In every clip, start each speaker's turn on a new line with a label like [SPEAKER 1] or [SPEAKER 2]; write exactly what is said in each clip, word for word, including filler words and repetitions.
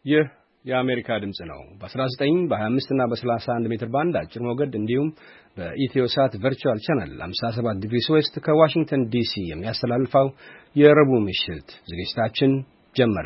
[SPEAKER 1] ይህ የአሜሪካ ድምጽ ነው። በ19 በ25 እና በ31 ሜትር ባንድ አጭር ሞገድ እንዲሁም በኢትዮሳት ቨርቹዋል ቻናል ሃምሳ ሰባት ዲግሪ ዌስት ከዋሽንግተን ዲሲ የሚያስተላልፈው የረቡዕ ምሽት ዝግጅታችን ጀመረ።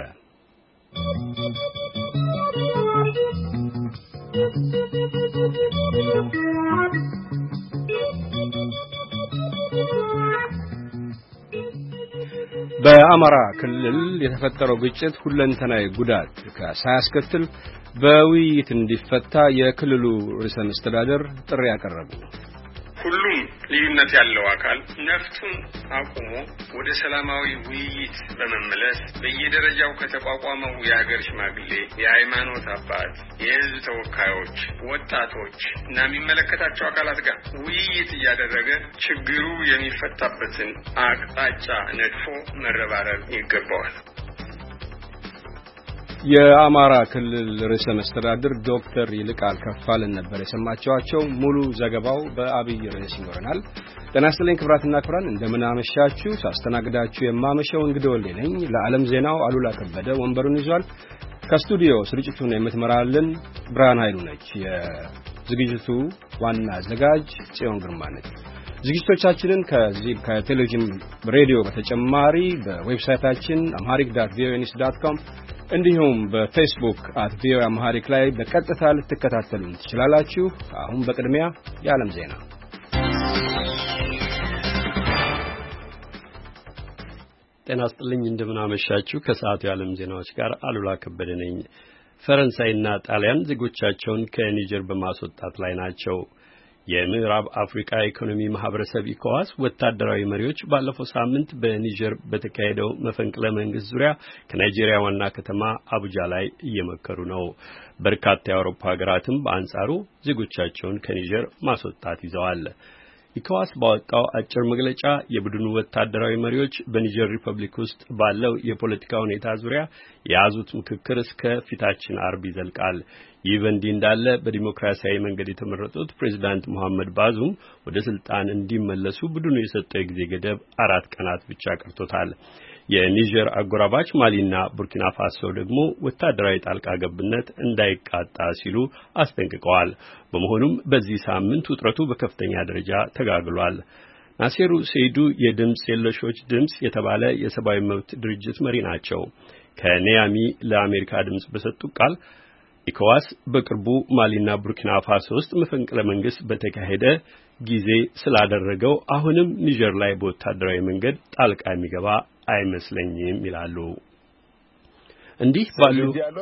[SPEAKER 1] በአማራ ክልል የተፈጠረው ግጭት ሁለንተናዊ ጉዳት ሳያስከትል በውይይት እንዲፈታ የክልሉ ርዕሰ መስተዳድር ጥሪ ያቀረቡ።
[SPEAKER 2] ሁሉም ልዩነት ያለው አካል ነፍጡን አቁሞ ወደ ሰላማዊ ውይይት በመመለስ በየደረጃው ከተቋቋመው የሀገር ሽማግሌ፣ የሃይማኖት አባት፣ የሕዝብ ተወካዮች፣ ወጣቶች እና የሚመለከታቸው አካላት ጋር ውይይት እያደረገ ችግሩ የሚፈታበትን አቅጣጫ ነድፎ መረባረብ ይገባዋል።
[SPEAKER 1] የአማራ ክልል ርዕሰ መስተዳድር ዶክተር ይልቃል ከፋለን ነበር የሰማችኋቸው። ሙሉ ዘገባው በአብይ ርዕስ ይኖረናል። ጤና ይስጥልኝ ክብራትና ክብራን፣ እንደምን አመሻችሁ። ሳስተናግዳችሁ የማመሸው እንግዲህ ወልዴ ነኝ። ለዓለም ዜናው አሉላ ከበደ ወንበሩን ይዟል። ከስቱዲዮ ስርጭቱን የምትመራልን ብርሃን ኃይሉ ነች። የዝግጅቱ ዋና አዘጋጅ ጽዮን ግርማ ነች። ዝግጅቶቻችንን ከዚህ ከቴሌቪዥን ሬዲዮ በተጨማሪ በዌብሳይታችን amharic dot v o a news dot com እንዲሁም በፌስቡክ at v o a amharic ላይ በቀጥታ ልትከታተሉን ትችላላችሁ። አሁን በቅድሚያ የዓለም ዜና።
[SPEAKER 3] ጤና ይስጥልኝ፣ እንደምን አመሻችሁ። ከሰዓቱ የዓለም ዜናዎች ጋር አሉላ ከበደ ነኝ። ፈረንሳይና ጣሊያን ዜጎቻቸውን ከኒጀር በማስወጣት ላይ ናቸው። የምዕራብ አፍሪካ ኢኮኖሚ ማህበረሰብ ኢኮዋስ ወታደራዊ መሪዎች ባለፈው ሳምንት በኒጀር በተካሄደው መፈንቅለ መንግስት ዙሪያ ከናይጄሪያ ዋና ከተማ አቡጃ ላይ እየመከሩ ነው። በርካታ የአውሮፓ ሀገራትም በአንጻሩ ዜጎቻቸውን ከኒጀር ማስወጣት ይዘዋል። ኢኮዋስ ባወጣው አጭር መግለጫ የቡድኑ ወታደራዊ መሪዎች በኒጀር ሪፐብሊክ ውስጥ ባለው የፖለቲካ ሁኔታ ዙሪያ የያዙት ምክክር እስከ ፊታችን አርብ ይዘልቃል። ይህ በእንዲህ እንዳለ በዲሞክራሲያዊ መንገድ የተመረጡት ፕሬዝዳንት መሐመድ ባዙም ወደ ስልጣን እንዲመለሱ ቡድኑ የሰጠው የጊዜ ገደብ አራት ቀናት ብቻ ቀርቶታል። የኒጀር አጎራባች ማሊና ቡርኪና ፋሶ ደግሞ ወታደራዊ ጣልቃ ገብነት እንዳይቃጣ ሲሉ አስጠንቅቀዋል። በመሆኑም በዚህ ሳምንት ውጥረቱ በከፍተኛ ደረጃ ተጋግሏል። ናሴሩ ሰይዱ የድምጽ የለሾች ድምጽ የተባለ የሰብአዊ መብት ድርጅት መሪ ናቸው። ከኒያሚ ለአሜሪካ ድምጽ በሰጡት ቃል ኢኮዋስ በቅርቡ ማሊና ቡርኪና ፋሶ ውስጥ መፈንቅለ መንግስት በተካሄደ ጊዜ ስላደረገው አሁንም ኒጀር ላይ በወታደራዊ መንገድ ጣልቃ የሚገባ አይመስለኝም ይላሉ። እንዲህ ባሉ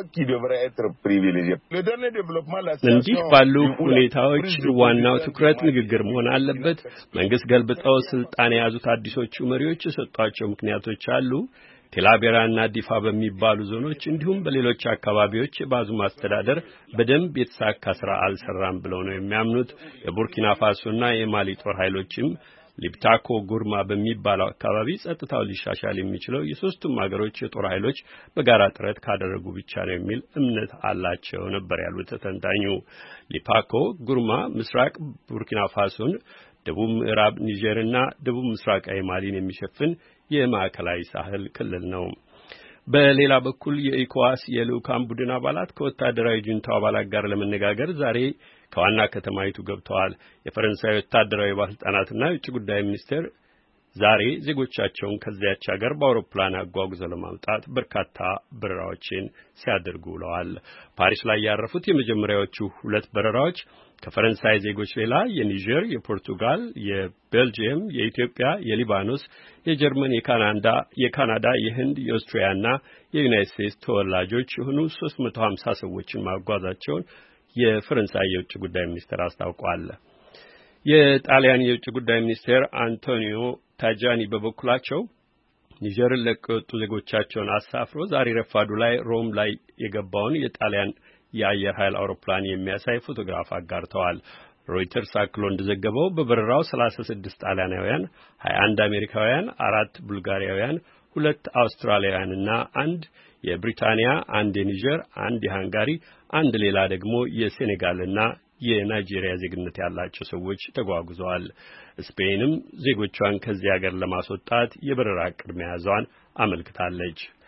[SPEAKER 3] እንዲህ ባሉ ሁኔታዎች ዋናው ትኩረት ንግግር መሆን አለበት። መንግስት ገልብጠው ስልጣን የያዙት አዲሶቹ መሪዎች የሰጧቸው ምክንያቶች አሉ። ቴላቤራና ዲፋ በሚባሉ ዞኖች እንዲሁም በሌሎች አካባቢዎች የባዙም አስተዳደር በደንብ የተሳካ ስራ አልሰራም ብለው ነው የሚያምኑት። የቡርኪና ፋሶና የማሊ ጦር ኃይሎችም ሊብታኮ ጉርማ በሚባለው አካባቢ ጸጥታው ሊሻሻል የሚችለው የሶስቱም ሀገሮች የጦር ኃይሎች በጋራ ጥረት ካደረጉ ብቻ ነው የሚል እምነት አላቸው ነበር ያሉት ተንታኙ። ሊፓኮ ጉርማ ምስራቅ ቡርኪና ፋሶን፣ ደቡብ ምዕራብ ኒጀርና ደቡብ ምስራቃዊ ማሊን የሚሸፍን የማዕከላዊ ሳህል ክልል ነው። በሌላ በኩል የኢኮዋስ የልኡካን ቡድን አባላት ከወታደራዊ ጁንታው አባላት ጋር ለመነጋገር ዛሬ ከዋና ከተማይቱ ገብተዋል። የፈረንሳይ ወታደራዊ ባለስልጣናትና የውጭ ጉዳይ ሚኒስቴር ዛሬ ዜጎቻቸውን ከዚያች ሀገር በአውሮፕላን አጓጉዘው ለማምጣት በርካታ በረራዎችን ሲያደርጉ ውለዋል። ፓሪስ ላይ ያረፉት የመጀመሪያዎቹ ሁለት በረራዎች ከፈረንሳይ ዜጎች ሌላ የኒጀር፣ የፖርቱጋል፣ የቤልጂየም፣ የኢትዮጵያ፣ የሊባኖስ፣ የጀርመን፣ የካናዳ፣ የካናዳ፣ የህንድ፣ የኦስትሪያና የዩናይትድ ስቴትስ ተወላጆች የሆኑ ሶስት መቶ ሀምሳ ሰዎችን ማጓዛቸውን የፈረንሳይ የውጭ ጉዳይ ሚኒስቴር አስታውቋል። የጣሊያን የውጭ ጉዳይ ሚኒስቴር አንቶኒዮ ታጃኒ በበኩላቸው ኒጀርን ለቀው የወጡ ዜጎቻቸውን አሳፍሮ ዛሬ ረፋዱ ላይ ሮም ላይ የገባውን የጣሊያን የአየር ኃይል አውሮፕላን የሚያሳይ ፎቶግራፍ አጋርተዋል። ሮይተርስ አክሎ እንደዘገበው በበረራው ሰላሳ ስድስት ጣሊያናውያን፣ ሀያ አንድ አሜሪካውያን፣ አራት ቡልጋሪያውያን፣ ሁለት አውስትራሊያውያንና አንድ የብሪታንያ፣ አንድ የኒጀር፣ አንድ የሃንጋሪ፣ አንድ ሌላ ደግሞ የሴኔጋልና የናይጄሪያ ዜግነት ያላቸው ሰዎች ተጓጉዘዋል። ስፔንም ዜጎቿን ከዚህ ሀገር ለማስወጣት የበረራ ዕቅድ መያዟን አመልክታለች።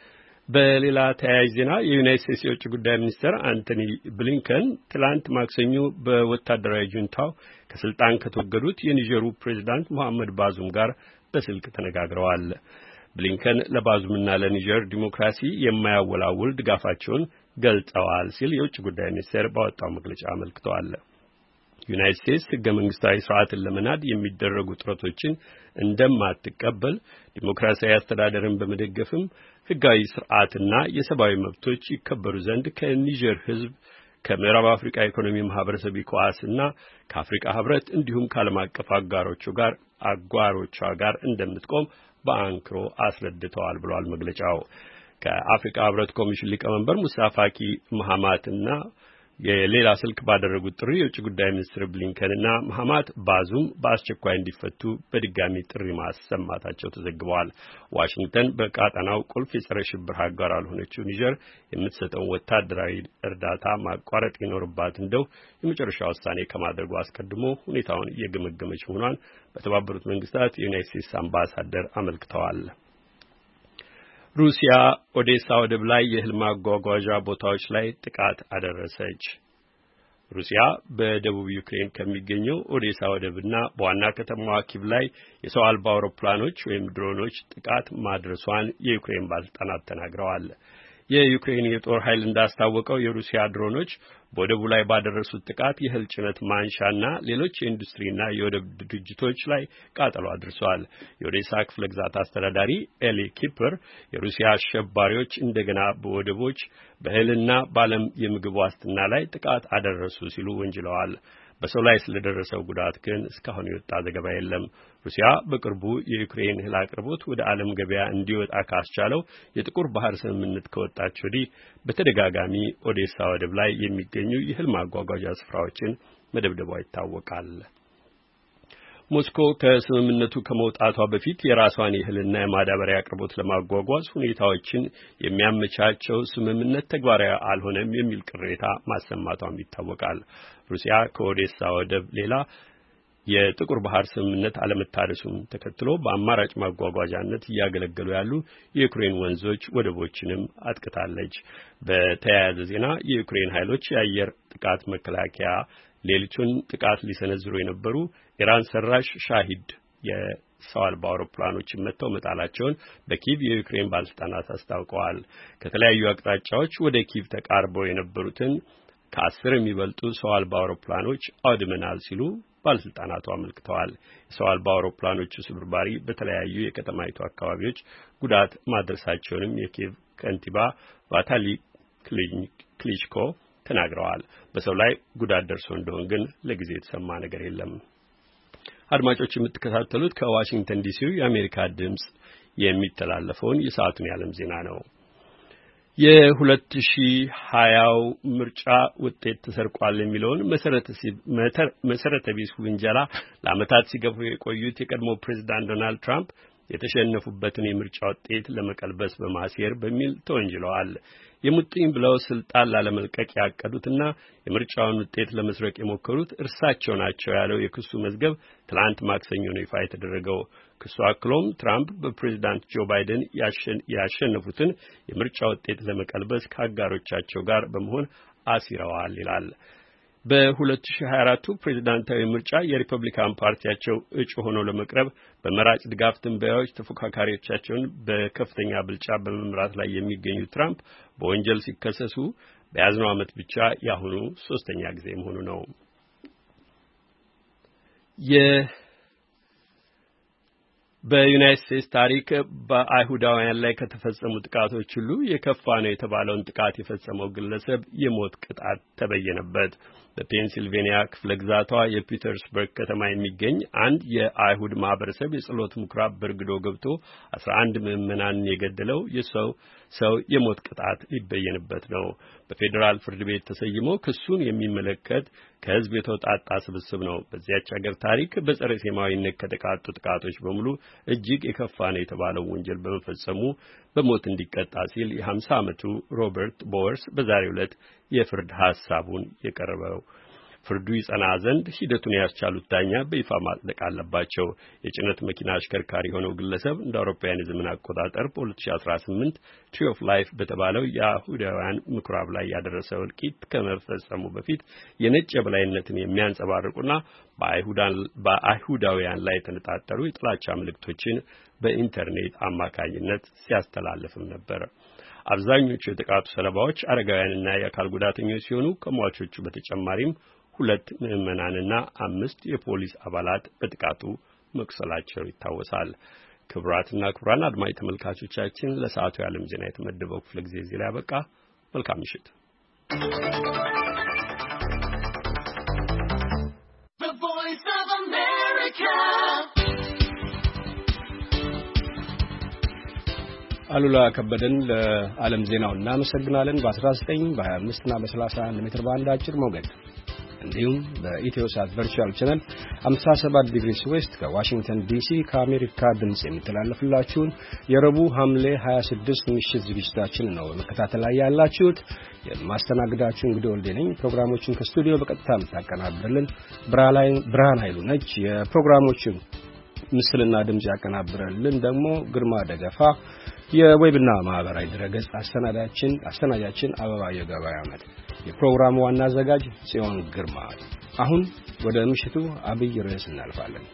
[SPEAKER 3] በሌላ ተያያዥ ዜና የዩናይትድ ስቴትስ የውጭ ጉዳይ ሚኒስትር አንቶኒ ብሊንከን ትላንት ማክሰኞ በወታደራዊ ጁንታው ከስልጣን ከተወገዱት የኒጀሩ ፕሬዝዳንት መሐመድ ባዙም ጋር በስልክ ተነጋግረዋል። ብሊንከን ለባዙምና ለኒጀር ዲሞክራሲ የማያወላውል ድጋፋቸውን ገልጸዋል ሲል የውጭ ጉዳይ ሚኒስቴር ባወጣው መግለጫ አመልክተዋል። ዩናይትድ ስቴትስ ሕገ መንግስታዊ ስርዓትን ለመናድ የሚደረጉ ጥረቶችን እንደማትቀበል ዲሞክራሲያዊ አስተዳደርን በመደገፍም ሕጋዊ ስርዓትና የሰብአዊ መብቶች ይከበሩ ዘንድ ከኒጀር ሕዝብ ከምዕራብ አፍሪካ ኢኮኖሚ ማህበረሰብ ኢኮዋስና ከአፍሪካ ህብረት እንዲሁም ከዓለም አቀፍ አጋሮቹ ጋር አጓሮቿ ጋር እንደምትቆም በአንክሮ አስረድተዋል ብሏል መግለጫው። ከአፍሪካ ህብረት ኮሚሽን ሊቀመንበር ሙሳ ፋኪ መሐማትና የሌላ ስልክ ባደረጉት ጥሪ የውጭ ጉዳይ ሚኒስትር ብሊንከንና መሐማት ባዙም በአስቸኳይ እንዲፈቱ በድጋሚ ጥሪ ማሰማታቸው ተዘግበዋል። ዋሽንግተን በቀጣናው ቁልፍ የጸረ ሽብር አጋር ያልሆነችው ኒጀር የምትሰጠውን ወታደራዊ እርዳታ ማቋረጥ ይኖርባት እንደው የመጨረሻ ውሳኔ ከማድረጉ አስቀድሞ ሁኔታውን እየገመገመች መሆኗን በተባበሩት መንግስታት የዩናይትድ ስቴትስ አምባሳደር አመልክተዋል። ሩሲያ ኦዴሳ ወደብ ላይ የእህል ማጓጓዣ ቦታዎች ላይ ጥቃት አደረሰች። ሩሲያ በደቡብ ዩክሬን ከሚገኘው ኦዴሳ ወደብና በዋና ከተማዋ ኪቭ ላይ የሰው አልባ አውሮፕላኖች ወይም ድሮኖች ጥቃት ማድረሷን የዩክሬን ባለስልጣናት ተናግረዋል። የዩክሬን የጦር ኃይል እንዳስታወቀው የሩሲያ ድሮኖች በወደቡ ላይ ባደረሱት ጥቃት የእህል ጭነት ማንሻና ሌሎች የኢንዱስትሪና የወደብ ድርጅቶች ላይ ቃጠሎ አድርሰዋል። የኦዴሳ ክፍለ ግዛት አስተዳዳሪ ኤሊ ኪፐር የሩሲያ አሸባሪዎች እንደገና በወደቦች በእህልና በዓለም የምግብ ዋስትና ላይ ጥቃት አደረሱ ሲሉ ወንጅለዋል። በሰው ላይ ስለደረሰው ጉዳት ግን እስካሁን የወጣ ዘገባ የለም። ሩሲያ በቅርቡ የዩክሬን እህል አቅርቦት ወደ ዓለም ገበያ እንዲወጣ ካስቻለው የጥቁር ባህር ስምምነት ከወጣች ወዲህ በተደጋጋሚ ኦዴሳ ወደብ ላይ የሚገኙ የእህል ማጓጓዣ ስፍራዎችን መደብደቧ ይታወቃል። ሞስኮ ከስምምነቱ ከመውጣቷ በፊት የራሷን የእህልና የማዳበሪያ አቅርቦት ለማጓጓዝ ሁኔታዎችን የሚያመቻቸው ስምምነት ተግባራዊ አልሆነም የሚል ቅሬታ ማሰማቷም ይታወቃል። ሩሲያ ከኦዴሳ ወደብ ሌላ የጥቁር ባህር ስምምነት አለመታደሱን ተከትሎ በአማራጭ ማጓጓዣነት እያገለገሉ ያሉ የዩክሬን ወንዞች ወደቦችንም አጥቅታለች። በተያያዘ ዜና የዩክሬን ኃይሎች የአየር ጥቃት መከላከያ ሌሊቱን ጥቃት ሊሰነዝሩ የነበሩ ኢራን ሰራሽ ሻሂድ የሰው አልባ አውሮፕላኖችን መተው መጣላቸውን በኪቭ የዩክሬን ባለስልጣናት አስታውቀዋል። ከተለያዩ አቅጣጫዎች ወደ ኪቭ ተቃርበው የነበሩትን ከአስር የሚበልጡ ሰው አልባ አውሮፕላኖች አውድመናል ሲሉ ባለስልጣናቱ አመልክተዋል። የሰው አልባ አውሮፕላኖቹ ስብርባሪ በተለያዩ የከተማይቱ አካባቢዎች ጉዳት ማድረሳቸውንም የኪቭ ከንቲባ ቫታሊ ክሊችኮ ተናግረዋል። በሰው ላይ ጉዳት ደርሶ እንደሆነ ግን ለጊዜው የተሰማ ነገር የለም። አድማጮች የምትከታተሉት ከዋሽንግተን ዲሲው የአሜሪካ ድምጽ የሚተላለፈውን የሰዓቱን የዓለም ዜና ነው። የሁለት ሺህ ሀያው ምርጫ ውጤት ተሰርቋል የሚለውን መሰረተ ቢስ ውንጀላ ለዓመታት ሲገፉ የቆዩት የቀድሞ ፕሬዝዳንት ዶናልድ ትራምፕ የተሸነፉበትን የምርጫ ውጤት ለመቀልበስ በማሴር በሚል ተወንጅለዋል። የሙጥኝ ብለው ስልጣን ላለመልቀቅ ያቀዱትና የምርጫውን ውጤት ለመስረቅ የሞከሩት እርሳቸው ናቸው ያለው የክሱ መዝገብ ትላንት ማክሰኞ ነው ይፋ የተደረገው። ክሱ አክሎም ትራምፕ በፕሬዝዳንት ጆ ባይደን ያሸነፉትን የምርጫ ውጤት ለመቀልበስ ከአጋሮቻቸው ጋር በመሆን አሲረዋል ይላል። በሁለት ሺህ ሀያ አራት ፕሬዝዳንታዊ ምርጫ የሪፐብሊካን ፓርቲያቸው እጩ ሆነው ለመቅረብ በመራጭ ድጋፍ ትንበያዎች ተፎካካሪዎቻቸውን በከፍተኛ ብልጫ በመምራት ላይ የሚገኙ ትራምፕ በወንጀል ሲከሰሱ በያዝነው ዓመት ብቻ ያሁኑ ሶስተኛ ጊዜ መሆኑ ነው። የ በዩናይትድ ስቴትስ ታሪክ በአይሁዳውያን ላይ ከተፈጸሙ ጥቃቶች ሁሉ የከፋ ነው የተባለውን ጥቃት የፈጸመው ግለሰብ የሞት ቅጣት ተበየነበት። በፔንሲልቬኒያ ክፍለ ግዛቷ የፒተርስበርግ ከተማ የሚገኝ አንድ የአይሁድ ማህበረሰብ የጸሎት ምኩራብ በርግዶ ገብቶ አስራ አንድ ምዕመናንን የገደለው የሰው ሰው የሞት ቅጣት ሊበየንበት ነው። በፌዴራል ፍርድ ቤት ተሰይሞ ክሱን የሚመለከት ከህዝብ የተውጣጣ ስብስብ ነው። በዚያች ሀገር ታሪክ በጸረ ሴማዊነት ከተቃጡ ጥቃቶች በሙሉ እጅግ የከፋ ነው የተባለው ወንጀል በመፈጸሙ በሞት እንዲቀጣ ሲል የሀምሳ ዓመቱ ሮበርት ቦወርስ በዛሬው ዕለት የፍርድ ሐሳቡን የቀረበው ፍርዱ ይጸና ዘንድ ሂደቱን ያስቻሉት ዳኛ በይፋ ማጽደቅ አለባቸው። የጭነት መኪና አሽከርካሪ የሆነው ግለሰብ እንደ አውሮፓውያን የዘመን አቆጣጠር በ2018 ትሪ ኦፍ ላይፍ በተባለው የአይሁዳውያን ምኩራብ ላይ ያደረሰው እልቂት ከመፈጸሙ በፊት የነጭ የበላይነትን የሚያንጸባርቁና በአይሁዳውያን ላይ የተነጣጠሩ የጥላቻ ምልክቶችን በኢንተርኔት አማካኝነት ሲያስተላልፍም ነበር። አብዛኞቹ የጥቃቱ ሰለባዎች አረጋውያንና የአካል ጉዳተኞች ሲሆኑ ከሟቾቹ በተጨማሪም ሁለት ምዕመናንና አምስት የፖሊስ አባላት በጥቃቱ መቁሰላቸው ይታወሳል። ክቡራትና ክቡራን አድማጭ ተመልካቾቻችን ለሰዓቱ የዓለም ዜና የተመደበው ክፍለ ጊዜ እዚህ ላይ ያበቃ። መልካም ምሽት።
[SPEAKER 1] አሉላ ከበደን ለዓለም ዜናው እናመሰግናለን። በ19 በ25 እና በ31 ሜትር ባንድ አጭር ሞገድ እንዲሁም በኢትዮሳት ቨርቹዋል ቻናል ሃምሳ ሰባት ዲግሪስ ዌስት ከዋሽንግተን ዲሲ ከአሜሪካ ድምጽ የሚተላለፍላችሁን የረቡዕ ሐምሌ ሃያ ስድስት ምሽት ዝግጅታችን ነው በመከታተል ላይ ያላችሁት። የማስተናግዳችሁ እንግዲህ ወልዴ ነኝ። ፕሮግራሞችን ከስቱዲዮ በቀጥታ የምታቀናብርልን ብርሃን ኃይሉ ነች። የፕሮግራሞችን ምስልና ድምጽ ያቀናብረልን ደግሞ ግርማ ደገፋ። የዌብና ማህበራዊ ድረገጽ አሰናዳችን አሰናጃችን አበባየሁ ገበያው ናት። የፕሮግራሙ ዋና አዘጋጅ ጽዮን ግርማ። አሁን ወደ ምሽቱ አብይ ርዕስ እናልፋለን።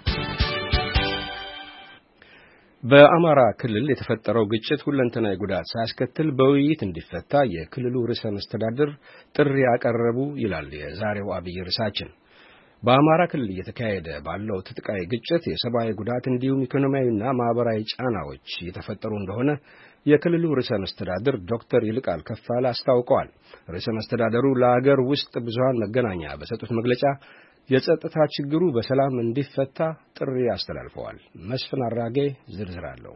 [SPEAKER 1] በአማራ ክልል የተፈጠረው ግጭት ሁለንተናዊ ጉዳት ሳያስከትል በውይይት እንዲፈታ የክልሉ ርዕሰ መስተዳድር ጥሪ ያቀረቡ ይላል የዛሬው አብይ ርዕሳችን። በአማራ ክልል እየተካሄደ ባለው ትጥቃዊ ግጭት የሰብአዊ ጉዳት እንዲሁም ኢኮኖሚያዊና ማህበራዊ ጫናዎች እየተፈጠሩ እንደሆነ የክልሉ ርዕሰ መስተዳድር ዶክተር ይልቃል ከፋለ አስታውቀዋል። ርዕሰ መስተዳድሩ ለሀገር ውስጥ ብዙሃን መገናኛ በሰጡት መግለጫ የጸጥታ ችግሩ በሰላም እንዲፈታ ጥሪ አስተላልፈዋል። መስፍን አራጌ ዝርዝር አለው።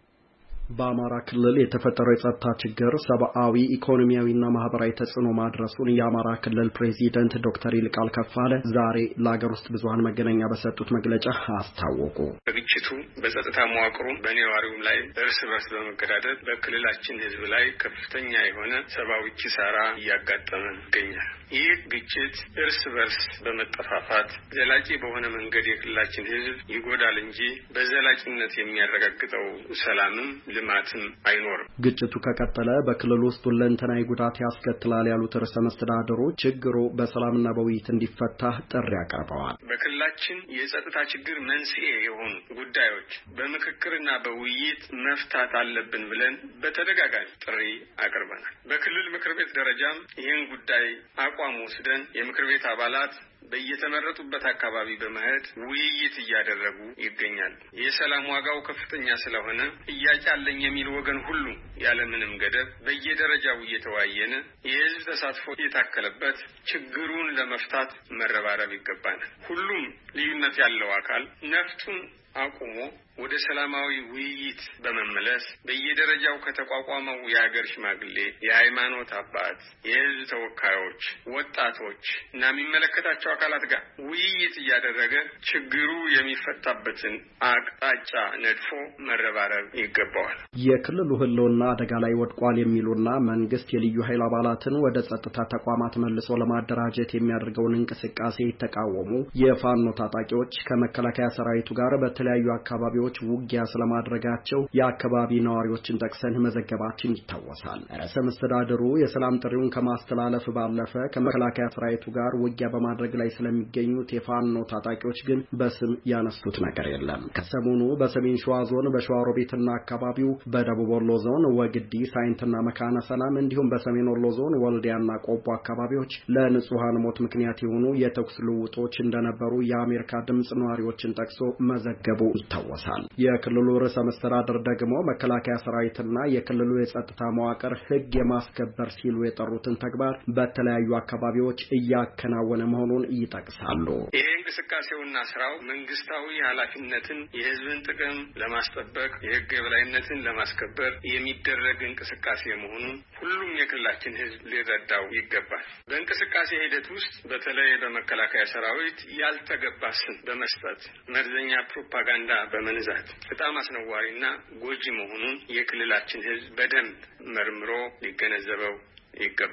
[SPEAKER 4] በአማራ ክልል የተፈጠረው የጸጥታ ችግር ሰብአዊ ኢኮኖሚያዊና ማህበራዊ ተጽዕኖ ማድረሱን የአማራ ክልል ፕሬዚደንት ዶክተር ይልቃል ከፋለ ዛሬ ለሀገር ውስጥ ብዙሃን መገናኛ በሰጡት መግለጫ አስታወቁ።
[SPEAKER 2] በግጭቱ በጸጥታ መዋቅሩ በነዋሪውም ላይ እርስ በርስ በመገዳደል በክልላችን ህዝብ ላይ ከፍተኛ የሆነ ሰብአዊ ኪሳራ እያጋጠመ ይገኛል። ይህ ግጭት እርስ በርስ በመጠፋፋት ዘላቂ በሆነ መንገድ የክልላችን ህዝብ ይጎዳል እንጂ በዘላቂነት የሚያረጋግጠው ሰላምም ልማትም አይኖርም።
[SPEAKER 4] ግጭቱ ከቀጠለ በክልሉ ውስጥ ሁለንተናዊ ጉዳት ያስከትላል ያሉት ርዕሰ መስተዳድሩ ችግሩ በሰላምና በውይይት እንዲፈታ ጥሪ አቅርበዋል።
[SPEAKER 2] በክልላችን የጸጥታ ችግር መንስኤ የሆኑ ጉዳዮች በምክክርና በውይይት መፍታት አለብን ብለን በተደጋጋሚ ጥሪ አቅርበናል። በክልል ምክር ቤት ደረጃም ይህን ጉዳይ አቋም ወስደን የምክር ቤት አባላት በየተመረጡበት አካባቢ በመሄድ ውይይት እያደረጉ ይገኛሉ። የሰላም ዋጋው ከፍተኛ ስለሆነ ጥያቄ አለኝ የሚል ወገን ሁሉ ያለምንም ገደብ በየደረጃው እየተወያየን የህዝብ ተሳትፎ የታከለበት ችግሩን ለመፍታት መረባረብ ይገባናል። ሁሉም ልዩነት ያለው አካል ነፍጡን አቁሞ ወደ ሰላማዊ ውይይት በመመለስ በየደረጃው ከተቋቋመው የሀገር ሽማግሌ፣ የሃይማኖት አባት፣ የህዝብ ተወካዮች፣ ወጣቶች እና የሚመለከታቸው አካላት ጋር ውይይት እያደረገ ችግሩ የሚፈታበትን አቅጣጫ ነድፎ መረባረብ ይገባዋል።
[SPEAKER 4] የክልሉ ህልውና አደጋ ላይ ወድቋል የሚሉና መንግስት የልዩ ኃይል አባላትን ወደ ጸጥታ ተቋማት መልሶ ለማደራጀት የሚያደርገውን እንቅስቃሴ የተቃወሙ የፋኖ ታጣቂዎች ከመከላከያ ሰራዊቱ ጋር በተለያዩ አካባቢዎች ውጊያ ስለማድረጋቸው የአካባቢ ነዋሪዎችን ጠቅሰን መዘገባችን ይታወሳል። ርዕሰ መስተዳድሩ የሰላም ጥሪውን ከማስተላለፍ ባለፈ ከመከላከያ ሰራዊቱ ጋር ውጊያ በማድረግ ላይ ስለሚገኙት የፋኖ ታጣቂዎች ግን በስም ያነሱት ነገር የለም። ከሰሞኑ በሰሜን ሸዋ ዞን በሸዋሮቢትና አካባቢው፣ በደቡብ ወሎ ዞን ወግዲ ሳይንትና መካነ ሰላም እንዲሁም በሰሜን ወሎ ዞን ወልዲያና ቆቦ አካባቢዎች ለንጹሃን ሞት ምክንያት የሆኑ የተኩስ ልውጦች እንደነበሩ የአሜሪካ ድምጽ ነዋሪዎችን ጠቅሶ መዘገቡ ይታወሳል። የክልሉ ርዕሰ መስተዳድር ደግሞ መከላከያ ሰራዊትና የክልሉ የጸጥታ መዋቅር ህግ የማስከበር ሲሉ የጠሩትን ተግባር በተለያዩ አካባቢዎች እያከናወነ መሆኑን ይጠቅሳሉ።
[SPEAKER 2] ይህ እንቅስቃሴውና ስራው መንግስታዊ ኃላፊነትን፣ የህዝብን ጥቅም ለማስጠበቅ የህግ የበላይነትን ለማስከበር የሚደረግ እንቅስቃሴ መሆኑን ሁሉም የክልላችን ህዝብ ሊረዳው ይገባል። በእንቅስቃሴ ሂደት ውስጥ በተለይ በመከላከያ ሰራዊት ያልተገባ ስም በመስጠት መርዘኛ ፕሮፓጋንዳ በመንዛት በጣም አስነዋሪና ጎጂ መሆኑን የክልላችን ህዝብ በደንብ መርምሮ ሊገነዘበው ይገባል።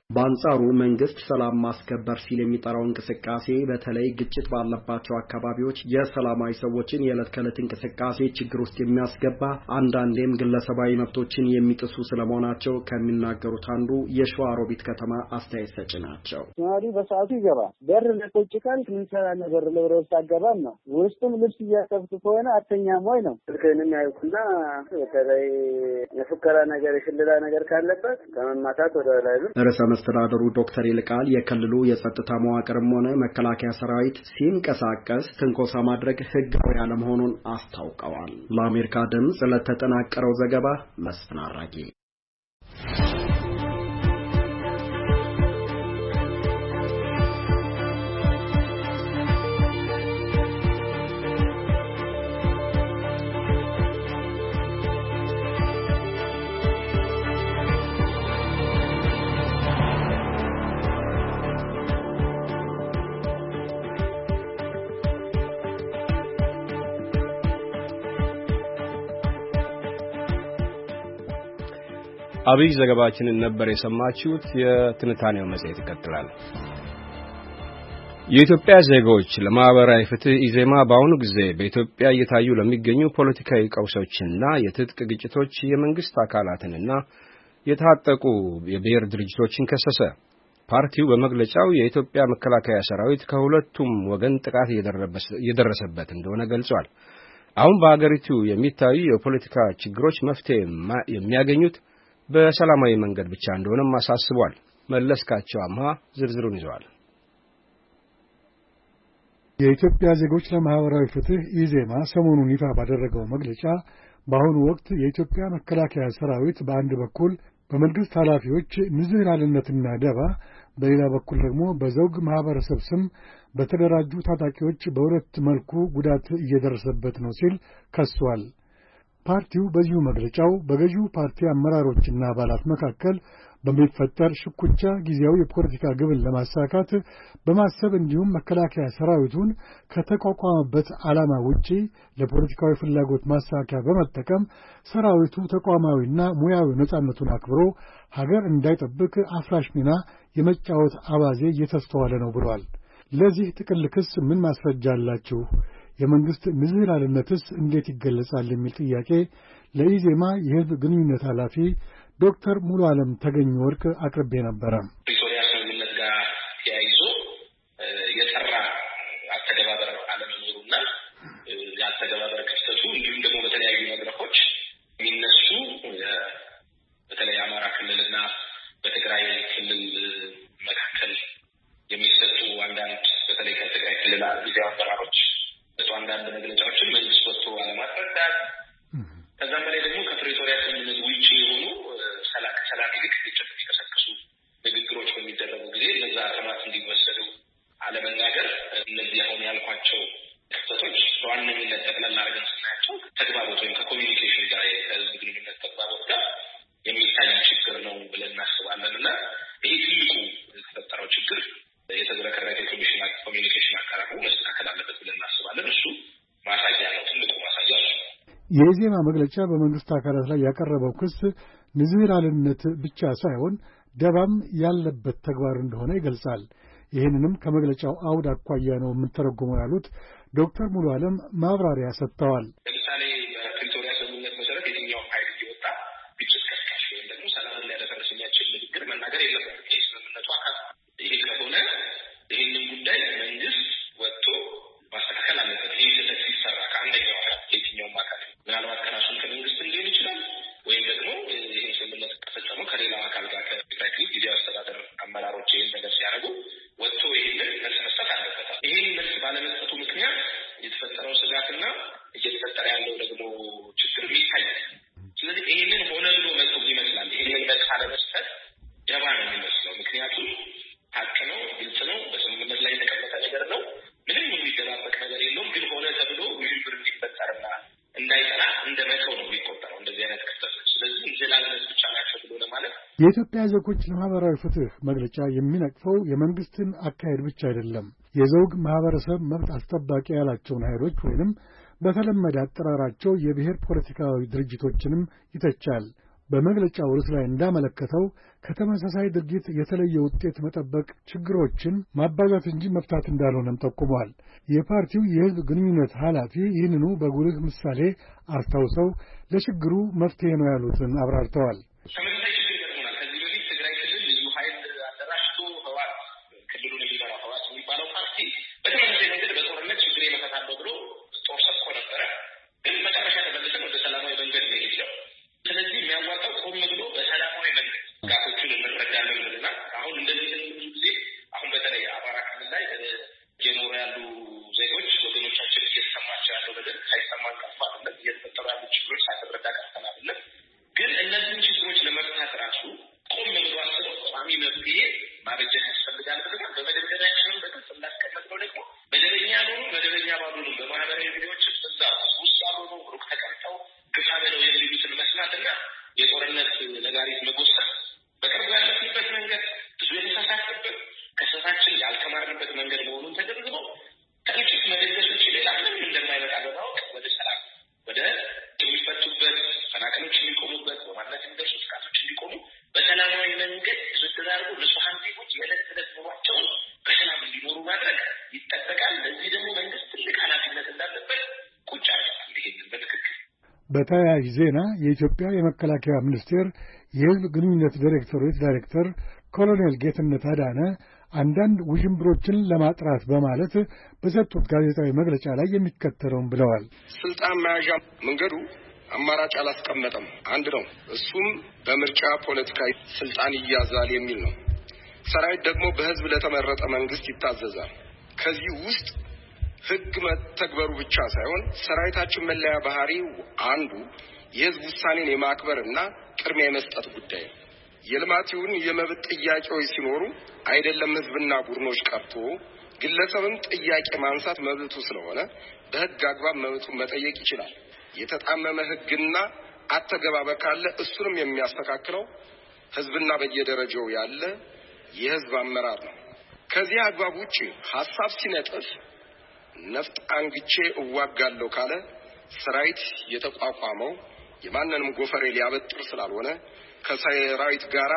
[SPEAKER 4] በአንጻሩ መንግስት ሰላም ማስከበር ሲል የሚጠራው እንቅስቃሴ በተለይ ግጭት ባለባቸው አካባቢዎች የሰላማዊ ሰዎችን የዕለት ከዕለት እንቅስቃሴ ችግር ውስጥ የሚያስገባ አንዳንዴም ግለሰባዊ መብቶችን የሚጥሱ ስለመሆናቸው ከሚናገሩት አንዱ የሸዋሮቢት ከተማ አስተያየት ሰጪ ናቸው።
[SPEAKER 5] ነዋሪ በሰዓቱ ይገባል። በር ለቆጭ ካል ምንሰራ ነገር ለወረስ አገባም ነው። ውስጡም ልብስ እያጠብኩ ከሆነ አተኛም ወይ ነው ስልከንም ያዩና በተለይ የፍከራ ነገር የሽለላ ነገር ካለበት ከመማታት ወደ ላይ ነው።
[SPEAKER 4] አስተዳደሩ ዶክተር ይልቃል የክልሉ የጸጥታ መዋቅርም ሆነ መከላከያ ሰራዊት ሲንቀሳቀስ ትንኮሳ ማድረግ ህጋዊ አለመሆኑን አስታውቀዋል። ለአሜሪካ ድምጽ ለተጠናቀረው ዘገባ መስፍን አራጌ።
[SPEAKER 1] አብይ ዘገባችንን ነበር የሰማችሁት። የትንታኔው መጽሔት ይቀጥላል። የኢትዮጵያ ዜጎች ለማህበራዊ ፍትህ ኢዜማ በአሁኑ ጊዜ በኢትዮጵያ እየታዩ ለሚገኙ ፖለቲካዊ ቀውሶችና የትጥቅ ግጭቶች የመንግስት አካላትንና የታጠቁ የብሔር ድርጅቶችን ከሰሰ። ፓርቲው በመግለጫው የኢትዮጵያ መከላከያ ሰራዊት ከሁለቱም ወገን ጥቃት እየደረሰበት እንደሆነ ገልጿል። አሁን በአገሪቱ የሚታዩ የፖለቲካ ችግሮች መፍትሄ የሚያገኙት በሰላማዊ መንገድ ብቻ እንደሆነም አሳስቧል። መለስካቸው አምሃ ዝርዝሩን ይዟል።
[SPEAKER 6] የኢትዮጵያ ዜጎች ለማህበራዊ ፍትህ ኢዜማ ሰሞኑን ይፋ ባደረገው መግለጫ በአሁኑ ወቅት የኢትዮጵያ መከላከያ ሰራዊት በአንድ በኩል በመንግስት ኃላፊዎች ንዝህላልነትና ደባ፣ በሌላ በኩል ደግሞ በዘውግ ማህበረሰብ ስም በተደራጁ ታጣቂዎች በሁለት መልኩ ጉዳት እየደረሰበት ነው ሲል ከሷል። ፓርቲው በዚሁ መግለጫው በገዢው ፓርቲ አመራሮችና አባላት መካከል በሚፈጠር ሽኩቻ ጊዜያዊ የፖለቲካ ግብን ለማሳካት በማሰብ እንዲሁም መከላከያ ሰራዊቱን ከተቋቋመበት ዓላማ ውጪ ለፖለቲካዊ ፍላጎት ማሳካያ በመጠቀም ሰራዊቱ ተቋማዊና ሙያዊ ነጻነቱን አክብሮ ሀገር እንዳይጠብቅ አፍራሽ ሚና የመጫወት አባዜ እየተስተዋለ ነው ብሏል። ለዚህ ጥቅል ክስ ምን ማስረጃ አላችሁ? የመንግስት ንዝህላልነትስ እንዴት ይገለጻል? የሚል ጥያቄ ለኢዜማ የህዝብ ግንኙነት ኃላፊ ዶክተር ሙሉ ዓለም ተገኝ ወርቅ አቅርቤ ነበረ።
[SPEAKER 7] ፕሪቶሪያ ስምምነት ጋር ተያይዞ የጠራ አተገባበር አለመኖሩና የአተገባበር ክፍተቱ እንዲሁም ደግሞ በተለያዩ መድረኮች የሚነሱ በተለይ አማራ ክልልና በትግራይ ክልል መካከል የሚሰጡ አንዳንድ በተለይ ከትግራይ ክልል ጊዜያዊ አመራሮች አንዳንድ መግለጫዎችን መንግስት ወጥቶ አለማስረዳት፣ ከዛም በላይ ደግሞ ከፕሪቶሪያ ስምምነት ውጪ የሆኑ ሰላም ይልቅ ግጭት የሚቀሰቅሱ ንግግሮች በሚደረጉ ጊዜ እነዛ አርማት እንዲወሰዱ አለመናገር፣ እነዚህ አሁን ያልኳቸው ክፍተቶች በዋነኝነት ጠቅላላ አድርገን ስናያቸው ተግባቦት ወይም ከኮሚኒኬሽን ጋር ከህዝብ ግንኙነት ተግባቦት ጋር የሚታይ ችግር ነው ብለን እናስባለን እና ይህ ትልቁ የተፈጠረው ችግር የተዝረከረከ ኮሚኒኬሽን አቀራረቡ መስተካከል አለበት ብለን እናስባለን። እሱ ማሳያ ነው፣ ትልቁ ማሳያ ነው።
[SPEAKER 6] የኢዜማ መግለጫ በመንግስት አካላት ላይ ያቀረበው ክስ ንዝህላልነት ብቻ ሳይሆን ደባም ያለበት ተግባር እንደሆነ ይገልጻል። ይህንንም ከመግለጫው አውድ አኳያ ነው የምንተረጉመው ያሉት ዶክተር ሙሉ ዓለም ማብራሪያ ሰጥተዋል።
[SPEAKER 7] ለምሳሌ በፕሪቶሪያ ስምምነት መሰረት የትኛው ኃይል እየወጣ ግጭት ቀስቃሽ ወይም ደግሞ ሰላምን ሊያደፈርስ የሚያስችል ንግግር መናገር የለበትም። ይህ ስምምነቱ አካል ይሄ ከሆነ ይህንን ጉዳይ መንግስት ወጥቶ ማስተካከል አለበት። ይህ ስህተት ሲሰራ ከአንደኛው አካል የትኛውም አካል ምናልባት ከራሱን ከመንግስት ሊሆን ይችላል ወይም ደግሞ ይህን ስምምነት ከፈጸመው ከሌላው አካል ጋር ከትግራይ ክልል ጊዜያዊ አስተዳደር አመራሮች ይህን ነገር ሲያደርጉ ወጥቶ ይህንን መልስ መስጠት አለበታል። ይህን መልስ ባለመስጠቱ ምክንያት የተፈጠረው ስጋትና እየተፈጠረ ያለው ደግሞ ችግር ይታይ። ስለዚህ ይህንን ሆነ ብሎ መጥቶ ይመስላል። ይህንን መልስ አለመስጠት ደባ ነው የሚመስለው። ምክንያቱም ሀቅ ነው፣ ግልጽ ነው፣ በስምምነት ላይ የተቀመጠ ነገር ነው። ምንም የሚደባበቅ ነገር የለውም። ግን ሆነ ተብሎ ውዥንብር እንዲፈጠርና እንዳይጠራ እንደ መተው ነው የሚቆጠረው እንደዚህ አይነት ክስተቶች። ስለዚህ እንዝላልነት ብቻ ናቸው ብሎ ለማለት
[SPEAKER 6] የኢትዮጵያ ዜጎች ለማህበራዊ ፍትህ መግለጫ የሚነቅፈው የመንግስትን አካሄድ ብቻ አይደለም። የዘውግ ማህበረሰብ መብት አስጠባቂ ያላቸውን ኃይሎች ወይንም በተለመደ አጠራራቸው የብሔር ፖለቲካዊ ድርጅቶችንም ይተቻል። በመግለጫው ርዕስ ላይ እንዳመለከተው ከተመሳሳይ ድርጊት የተለየ ውጤት መጠበቅ ችግሮችን ማባዛት እንጂ መፍታት እንዳልሆነም ጠቁሟል። የፓርቲው የሕዝብ ግንኙነት ኃላፊ ይህንኑ በጉልህ ምሳሌ አስታውሰው ለችግሩ መፍትሄ ነው ያሉትን አብራርተዋል።
[SPEAKER 7] ተመሳሳይ ችግር ገጥሞናል። ከዚህ በፊት ትግራይ ክልል ልዩ ኃይል አደራጅቶ ህወሓት ክልሉን የሚመራው ህወሓት የሚባለው ፓርቲ በተመሳሳይ መንገድ በጦርነት ችግር ይፈታለሁ ብሎ ጦር ሰብቆ ነበረ። ግን መጨረሻ ተመልሰን ወደ ሰላማዊ መንገድ ነው የሄደው። ስለዚህ የሚያዋጣው ቆም ብሎ በሰላማዊ መንገድ ጋቶችን እንረዳለን ብለናል። አሁን እንደዚህ ብዙ ጊዜ አሁን በተለይ አማራ ክልል ላይ እየኖሩ ያሉ ዜጎች ወገኖቻችን እየተሰማቸው ያለው ነገር ሳይሰማን ቀርቶ አይደለም፣ እየተፈጠሩ ያሉ ችግሮች ሳይረዳ ቀርተን አይደለም። ግን እነዚህን ችግሮች ለመፍታት ራሱ ቆም ብሎ አስበው ቋሚ መፍትሄ ማበጀት ያስፈልጋል ብለናል። በመደበኛችንም በግልጽ እንዳስቀመጥነው ደግሞ መደበኛ ያልሆኑ መደበኛ ባልሆኑ በማህበራዊ ሚዲያዎች በዛ ውስጥ ያልሆኑ ሩቅ ተቀምጠው ግፋ በለው የሚሉትን መስማትና የጦርነት ነጋሪት መጎሰም በቅርቡ ያለፍንበት መንገድ ብዙ የተሳሳተበት ከስህተታችን ያልተማርንበት መንገድ መሆኑን ተገንዝቦ ከግጭት መደገሶች ሌላ ምንም እንደማይመጣ በማወቅ ወደ ሰላም ወደ የሚፈቱበት ፈናቀሎች የሚቆሙበት በማለት የሚደርሱ ጥቃቶች እንዲቆሙ በሰላማዊ መንገድ ድርድር አድርጎ ንጹሐን ዜጎች የዕለት ተዕለት ኑሯቸውን በሰላም እንዲኖሩ ማድረግ ይጠበቃል። ለዚህ ደግሞ መንግስት ትልቅ ኃላፊነት እንዳለበት ቁጭ አድርጓል። ይሄንን በትክክል
[SPEAKER 6] በተያያዥ ዜና የኢትዮጵያ የመከላከያ ሚኒስቴር የሕዝብ ግንኙነት ዳይሬክቶሬት ዳይሬክተር ኮሎኔል ጌትነት አዳነ አንዳንድ ውዥንብሮችን ለማጥራት በማለት በሰጡት ጋዜጣዊ መግለጫ ላይ የሚከተለውን ብለዋል።
[SPEAKER 8] ስልጣን መያዣ መንገዱ አማራጭ አላስቀመጠም። አንድ ነው። እሱም በምርጫ ፖለቲካዊ ስልጣን ይያዛል የሚል ነው። ሰራዊት ደግሞ በህዝብ ለተመረጠ መንግስት ይታዘዛል። ከዚህ ውስጥ ህግ መተግበሩ ብቻ ሳይሆን ሰራዊታችን መለያ ባህሪው አንዱ የህዝብ ውሳኔን የማክበርና ቅድሚያ የመስጠት ጉዳይ ነው። የልማቲውን የመብት ጥያቄዎች ሲኖሩ አይደለም ህዝብና ቡድኖች ቀርቶ ግለሰብም ጥያቄ ማንሳት መብቱ ስለሆነ በህግ አግባብ መብቱን መጠየቅ ይችላል። የተጣመመ ህግና አተገባበር ካለ እሱንም የሚያስተካክለው ህዝብና በየደረጃው ያለ የህዝብ አመራር ነው። ከዚህ አግባብ ውጪ ሐሳብ ሲነጥፍ ነፍጥ አንግቼ እዋጋለሁ ካለ ሰራዊት የተቋቋመው የማንንም ጎፈሬ ሊያበጥር ስላልሆነ ከሰራዊት ጋራ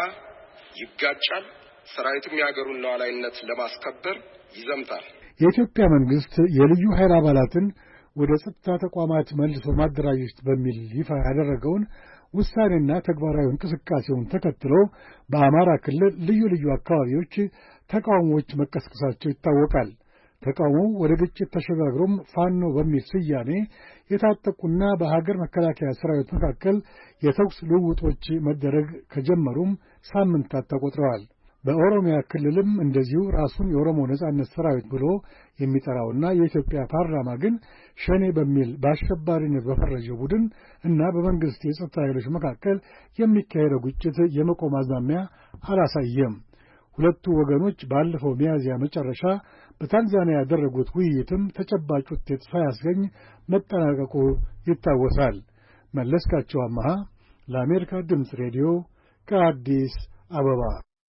[SPEAKER 8] ይጋጫል። ሰራዊቱም የሀገሩን ሉዓላዊነት ለማስከበር ይዘምታል።
[SPEAKER 6] የኢትዮጵያ መንግስት የልዩ ኃይል አባላትን ወደ ጸጥታ ተቋማት መልሶ ማደራጀት በሚል ይፋ ያደረገውን ውሳኔና ተግባራዊ እንቅስቃሴውን ተከትሎ በአማራ ክልል ልዩ ልዩ አካባቢዎች ተቃውሞዎች መቀስቀሳቸው ይታወቃል። ተቃውሞው ወደ ግጭት ተሸጋግሮም ፋኖ በሚል ስያሜ የታጠቁና በሀገር መከላከያ ሰራዊት መካከል የተኩስ ልውውጦች መደረግ ከጀመሩም ሳምንታት ተቆጥረዋል። በኦሮሚያ ክልልም እንደዚሁ ራሱን የኦሮሞ ነጻነት ሰራዊት ብሎ የሚጠራውና የኢትዮጵያ ፓርላማ ግን ሸኔ በሚል በአሸባሪነት በፈረጀው ቡድን እና በመንግስት የጸጥታ ኃይሎች መካከል የሚካሄደው ግጭት የመቆም አዝማሚያ አላሳየም። ሁለቱ ወገኖች ባለፈው ሚያዝያ መጨረሻ በታንዛኒያ ያደረጉት ውይይትም ተጨባጭ ውጤት ሳያስገኝ መጠናቀቁ ይታወሳል። መለስካቸው አማሃ ለአሜሪካ ድምፅ ሬዲዮ ከአዲስ አበባ።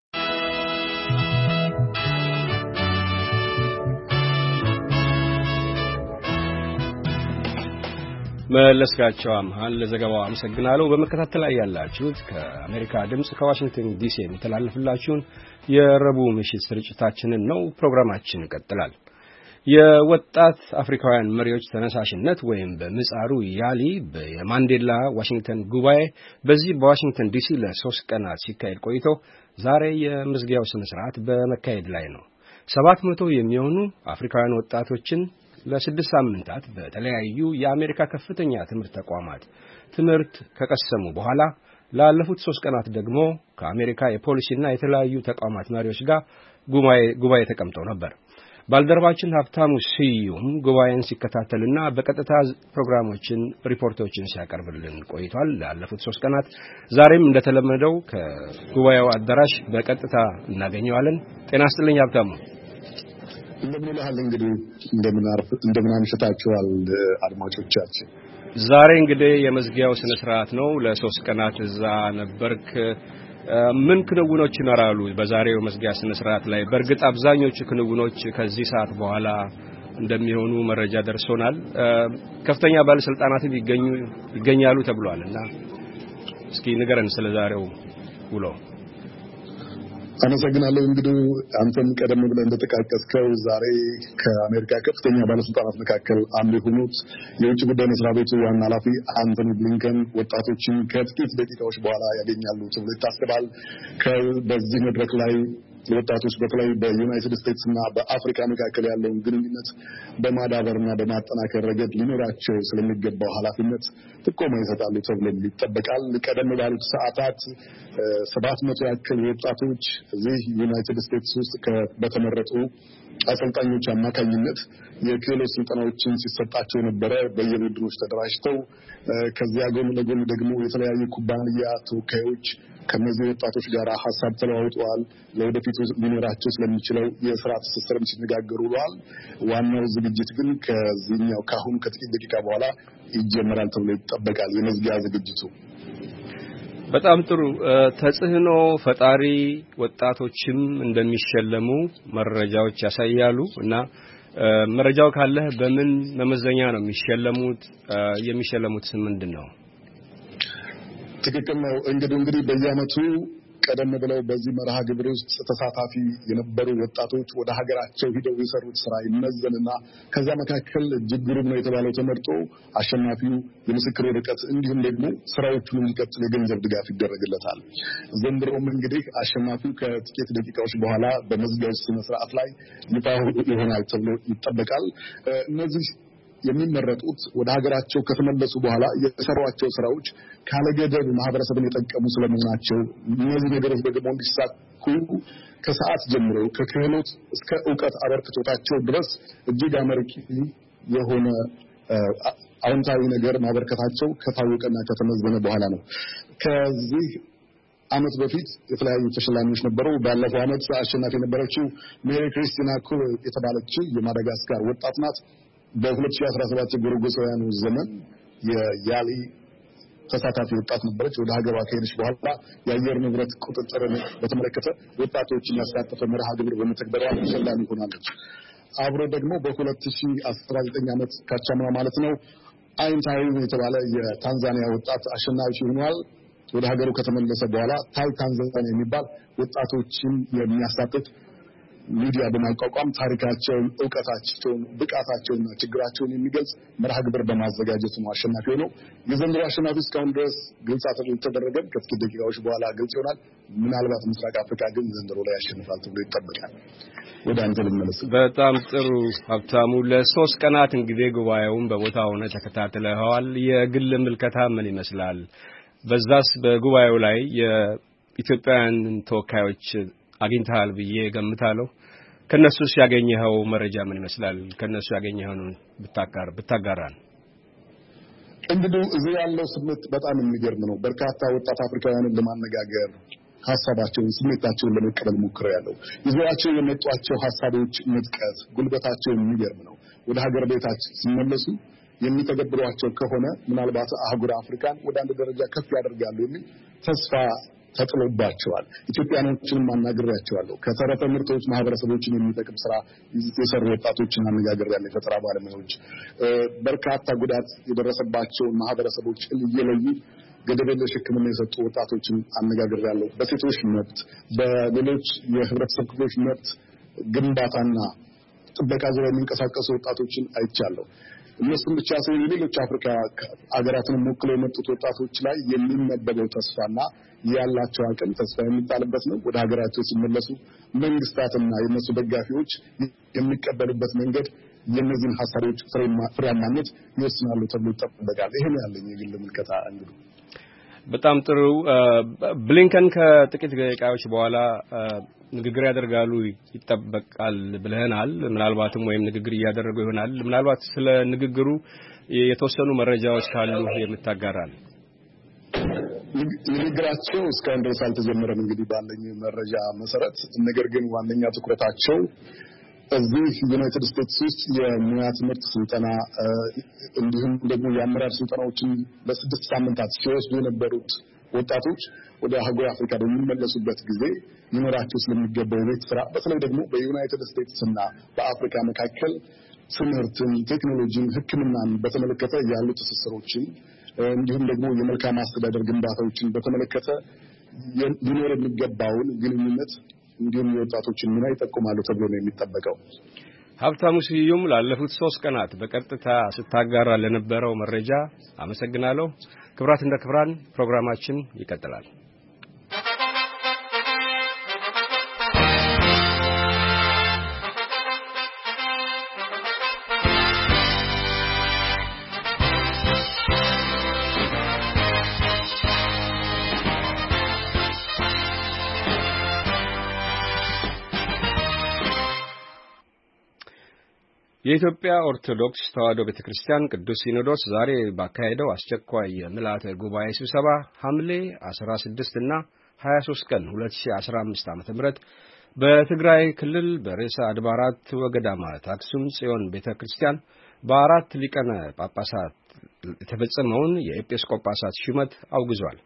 [SPEAKER 1] መለስካቸው አማሃን ለዘገባው አመሰግናለሁ። በመከታተል ላይ ያላችሁት ከአሜሪካ ድምፅ ከዋሽንግተን ዲሲ የሚተላለፍላችሁን የረቡዕ ምሽት ስርጭታችንን ነው። ፕሮግራማችን ይቀጥላል። የወጣት አፍሪካውያን መሪዎች ተነሳሽነት ወይም በምህጻሩ ያሊ የማንዴላ ዋሽንግተን ጉባኤ በዚህ በዋሽንግተን ዲሲ ለሶስት ቀናት ሲካሄድ ቆይቶ ዛሬ የመዝጊያው ስነ ስርዓት በመካሄድ ላይ ነው። ሰባት መቶ የሚሆኑ አፍሪካውያን ወጣቶችን ለስድስት ሳምንታት በተለያዩ የአሜሪካ ከፍተኛ ትምህርት ተቋማት ትምህርት ከቀሰሙ በኋላ ላለፉት ሶስት ቀናት ደግሞ ከአሜሪካ የፖሊሲና የተለያዩ ተቋማት መሪዎች ጋር ጉባኤ ጉባኤ ተቀምጠው ነበር። ባልደረባችን ሀብታሙ ስዩም ጉባኤን ሲከታተልና በቀጥታ ፕሮግራሞችን ሪፖርቶችን ሲያቀርብልን ቆይቷል ላለፉት ሶስት ቀናት። ዛሬም እንደተለመደው ከጉባኤው አዳራሽ በቀጥታ እናገኘዋለን። ጤና ይስጥልኝ ሀብታሙ።
[SPEAKER 9] እንደምንላል እንግዲህ እንደምናርፍ እንደምናምሽታችኋል አድማጮቻችን።
[SPEAKER 1] ዛሬ እንግዲህ የመዝጊያው ስነ ስርዓት ነው። ለሶስት ቀናት እዛ ነበርክ። ምን ክንውኖች ይኖራሉ በዛሬው መዝጊያ ስነ ስርዓት ላይ? በእርግጥ አብዛኞቹ ክንውኖች ከዚህ ሰዓት በኋላ እንደሚሆኑ መረጃ ደርሶናል። ከፍተኛ ባለስልጣናትም ይገኙ ይገኛሉ ተብሏልና እስኪ ንገረን ስለዛሬው ውሎ።
[SPEAKER 9] አመሰግናለሁ። እንግዲህ አንተም ቀደም ብለህ እንደተቃቀስከው ዛሬ ከአሜሪካ ከፍተኛ ባለስልጣናት መካከል አንዱ የሆኑት የውጭ ጉዳይ መስሪያ ቤቱ ዋና ኃላፊ አንቶኒ ብሊንከን ወጣቶችን ከጥቂት ደቂቃዎች በኋላ ያገኛሉ ተብሎ ይታሰባል። በዚህ መድረክ ላይ ወጣቶች በተለይ በዩናይትድ ስቴትስ እና በአፍሪካ መካከል ያለውን ግንኙነት በማዳበርና በማጠናከር ረገድ ሊኖራቸው ስለሚገባው ኃላፊነት ጥቆማ ይሰጣሉ ተብሎ ይጠበቃል። ቀደም ባሉት ሰዓታት ሰባት መቶ ያክል ወጣቶች እዚህ ዩናይትድ ስቴትስ ውስጥ በተመረጡ አሰልጣኞች አማካኝነት የክህሎት ስልጠናዎችን ሲሰጣቸው የነበረ በየቡድኖች ተደራጅተው ከዚያ ጎን ለጎን ደግሞ የተለያዩ ኩባንያ ተወካዮች ከነዚህ ወጣቶች ጋር ሐሳብ ተለዋውጠዋል። ለወደፊቱ ሊኖራቸው ስለሚችለው የሥራ ትስስርም ሲነጋገሩ ውለዋል። ዋናው ዝግጅት ግን ከዚህኛው ካሁን ከጥቂት ደቂቃ በኋላ ይጀምራል ተብሎ ይጠበቃል። የመዝጊያ ዝግጅቱ
[SPEAKER 1] በጣም ጥሩ። ተጽዕኖ ፈጣሪ ወጣቶችም እንደሚሸለሙ መረጃዎች ያሳያሉ እና መረጃው ካለህ በምን መመዘኛ ነው የሚሸለሙት? የሚሸለሙት ምንድነው?
[SPEAKER 9] ትክክል ነው። እንግዲህ እንግዲህ በየዓመቱ ቀደም ብለው በዚህ መርሃ ግብር ውስጥ ተሳታፊ የነበሩ ወጣቶች ወደ ሀገራቸው ሄደው የሰሩት ስራ ይመዘንና ከዛ መካከል እጅግ ግሩም ነው የተባለው ተመርጦ አሸናፊው የምስክር ወረቀት እንዲሁም ደግሞ ስራዎቹን እንዲቀጥል የገንዘብ ድጋፍ ይደረግለታል። ዘንድሮም እንግዲህ አሸናፊው ከጥቂት ደቂቃዎች በኋላ በመዝጊያው ስነ ስርዓት ላይ ይፋ ይሆናል ተብሎ ይጠበቃል። እነዚህ የሚመረጡት ወደ ሀገራቸው ከተመለሱ በኋላ የሰሯቸው ስራዎች ካለገደብ ማህበረሰብን የጠቀሙ ስለመሆናቸው እነዚህ ነገሮች ደግሞ እንዲሳኩ ከሰዓት ጀምሮ ከክህሎት እስከ ዕውቀት አበርክቶታቸው ድረስ እጅግ አመርቂ የሆነ አዎንታዊ ነገር ማበርከታቸው ከታወቀና ከተመዘነ በኋላ ነው። ከዚህ ዓመት በፊት የተለያዩ ተሸላሚዎች ነበሩ። ባለፈው ዓመት አሸናፊ የነበረችው ሜሪ ክሪስቲና ኩር የተባለችው የማዳጋስካር ወጣት ናት። በሁለት ሺህ አስራ ሰባት የጎርጎሳውያኑ ዘመን የያሊ ተሳታፊ ወጣት ነበረች። ወደ ሀገሯ ከሄደች በኋላ የአየር ንብረት ቁጥጥርን በተመለከተ ወጣቶችን ያሳተፈ መርሃ ግብር በመተግበሯ ተሸላሚ ሆናለች። አብሮ ደግሞ በሁለት ሺህ አስራ ዘጠኝ ዓመት ካቻምና ማለት ነው አይንታዊ የተባለ የታንዛኒያ ወጣት አሸናፊ ሆኗል። ወደ ሀገሩ ከተመለሰ በኋላ ታይ ታንዛኒያ የሚባል ወጣቶችን የሚያሳትፍ ሚዲያ በማቋቋም ታሪካቸውን፣ ዕውቀታቸውን፣ ብቃታቸውንና ችግራቸውን የሚገልጽ መርሃ ግብር በማዘጋጀት ነው አሸናፊ ሆነው። የዘንድሮ አሸናፊ እስካሁን ድረስ ግልጽ አልተደረገም። ከጥቂት ደቂቃዎች በኋላ ግልጽ ይሆናል። ምናልባት ምስራቅ አፍሪካ ግን ዘንድሮ ላይ ያሸንፋል ተብሎ ይጠበቃል። ወደ አንተ ልመለስ።
[SPEAKER 1] በጣም ጥሩ ሀብታሙ። ለሶስት ቀናት እንግዲህ ጉባኤውን በቦታው ሆነ ተከታትለዋል። የግል ምልከታ ምን ይመስላል? በዛስ በጉባኤው ላይ የኢትዮጵያውያን ተወካዮች አግኝተሃል ብዬ ገምታለሁ። ከነሱስ ያገኘኸው መረጃ ምን ይመስላል? ከነሱ ያገኘኸውን ብታጋር ብታጋራን።
[SPEAKER 9] እንግዲህ እዚህ ያለው ስሜት በጣም የሚገርም ነው። በርካታ ወጣት አፍሪካውያንን ለማነጋገር ሐሳባቸውን፣ ስሜታቸውን ለመቀበል ሞክረዋል። ይዘዋቸው የመጧቸው ሐሳቦች ምጥቀት፣ ጉልበታቸው የሚገርም ነው። ወደ ሀገር ቤታቸው ሲመለሱ የሚተገብሯቸው ከሆነ ምናልባት አህጉር አፍሪካን ወደ አንድ ደረጃ ከፍ ያደርጋሉ የሚል ተስፋ ተጥሎባቸዋል። ኢትዮጵያኖችንም አናግሬያቸዋለሁ። ከተረፈ ምርቶች ማህበረሰቦችን የሚጠቅም ስራ የሰሩ ወጣቶችን አነጋግሬያለሁ። የፈጠራ ባለሙያዎች በርካታ ጉዳት የደረሰባቸውን ማህበረሰቦች እየለዩ ገደብ የለሽ ሕክምና የሰጡ ወጣቶችን አነጋግሬያለሁ። በሴቶች መብት፣ በሌሎች የህብረተሰብ ክፍሎች መብት ግንባታና ጥበቃ ዙሪያ የሚንቀሳቀሱ ወጣቶችን አይቻለሁ። እነሱም ብቻ ሳይሆን ሌሎች አፍሪካ አገራትን ወክለው የመጡት ወጣቶች ላይ የሚነበበው ተስፋና ያላቸው አቅም ተስፋ የሚጣልበት ነው። ወደ ሀገራቸው ሲመለሱ መንግስታትና የነሱ ደጋፊዎች የሚቀበሉበት መንገድ የነዚህን ሐሳቦች ፍሬያማነት ይወስናሉ ተብሎ ይጠበቃል። ይሄን ያለኝ የግል ምልከታ እንግዲህ
[SPEAKER 1] በጣም ጥሩ። ብሊንከን ከጥቂት ደቂቃዎች በኋላ ንግግር ያደርጋሉ ይጠበቃል ብለናል። ምናልባትም ወይም ንግግር እያደረጉ ይሆናል። ምናልባት ስለ ንግግሩ የተወሰኑ መረጃዎች ካሉ የምታጋራን።
[SPEAKER 9] ንግግራቸው እስካሁን ድረስ አልተጀመረም እንግዲህ ባለኝ መረጃ መሰረት። ነገር ግን ዋነኛ ትኩረታቸው እዚህ ዩናይትድ ስቴትስ ውስጥ የሙያ ትምህርት ስልጠና እንዲሁም ደግሞ የአመራር ስልጠናዎችን ለስድስት ሳምንታት ሲወስዱ የነበሩት ወጣቶች ወደ አህጉር አፍሪካ በሚመለሱበት ጊዜ ሊኖራቸው ስለሚገባው የቤት ስራ በተለይ ደግሞ በዩናይትድ ስቴትስ እና በአፍሪካ መካከል ትምህርትን፣ ቴክኖሎጂን፣ ሕክምናን በተመለከተ ያሉ ትስስሮችን እንዲሁም ደግሞ የመልካም አስተዳደር ግንባታዎችን በተመለከተ ሊኖር የሚገባውን ግንኙነት እንዲሁም የወጣቶችን ሚና ይጠቁማሉ ተብሎ ነው የሚጠበቀው።
[SPEAKER 1] ሀብታሙ ስዩም ላለፉት ሶስት ቀናት በቀጥታ ስታጋራ ለነበረው መረጃ አመሰግናለሁ። ክብራትና ክብራን ፕሮግራማችን ይቀጥላል። የኢትዮጵያ ኦርቶዶክስ ተዋሕዶ ቤተክርስቲያን ቅዱስ ሲኖዶስ ዛሬ ባካሄደው አስቸኳይ የምልዓተ ጉባኤ ስብሰባ ሐምሌ አስራ ስድስት እና ሀያ ሦስት ቀን ሁለት ሺህ አስራ አምስት ዓመተ ምህረት በትግራይ ክልል በርዕሰ አድባራት ወገዳማት አክሱም ጽዮን ቤተክርስቲያን በአራት ሊቃነ ጳጳሳት የተፈጸመውን የኤጲስቆጶሳት ሹመት አውግዟል።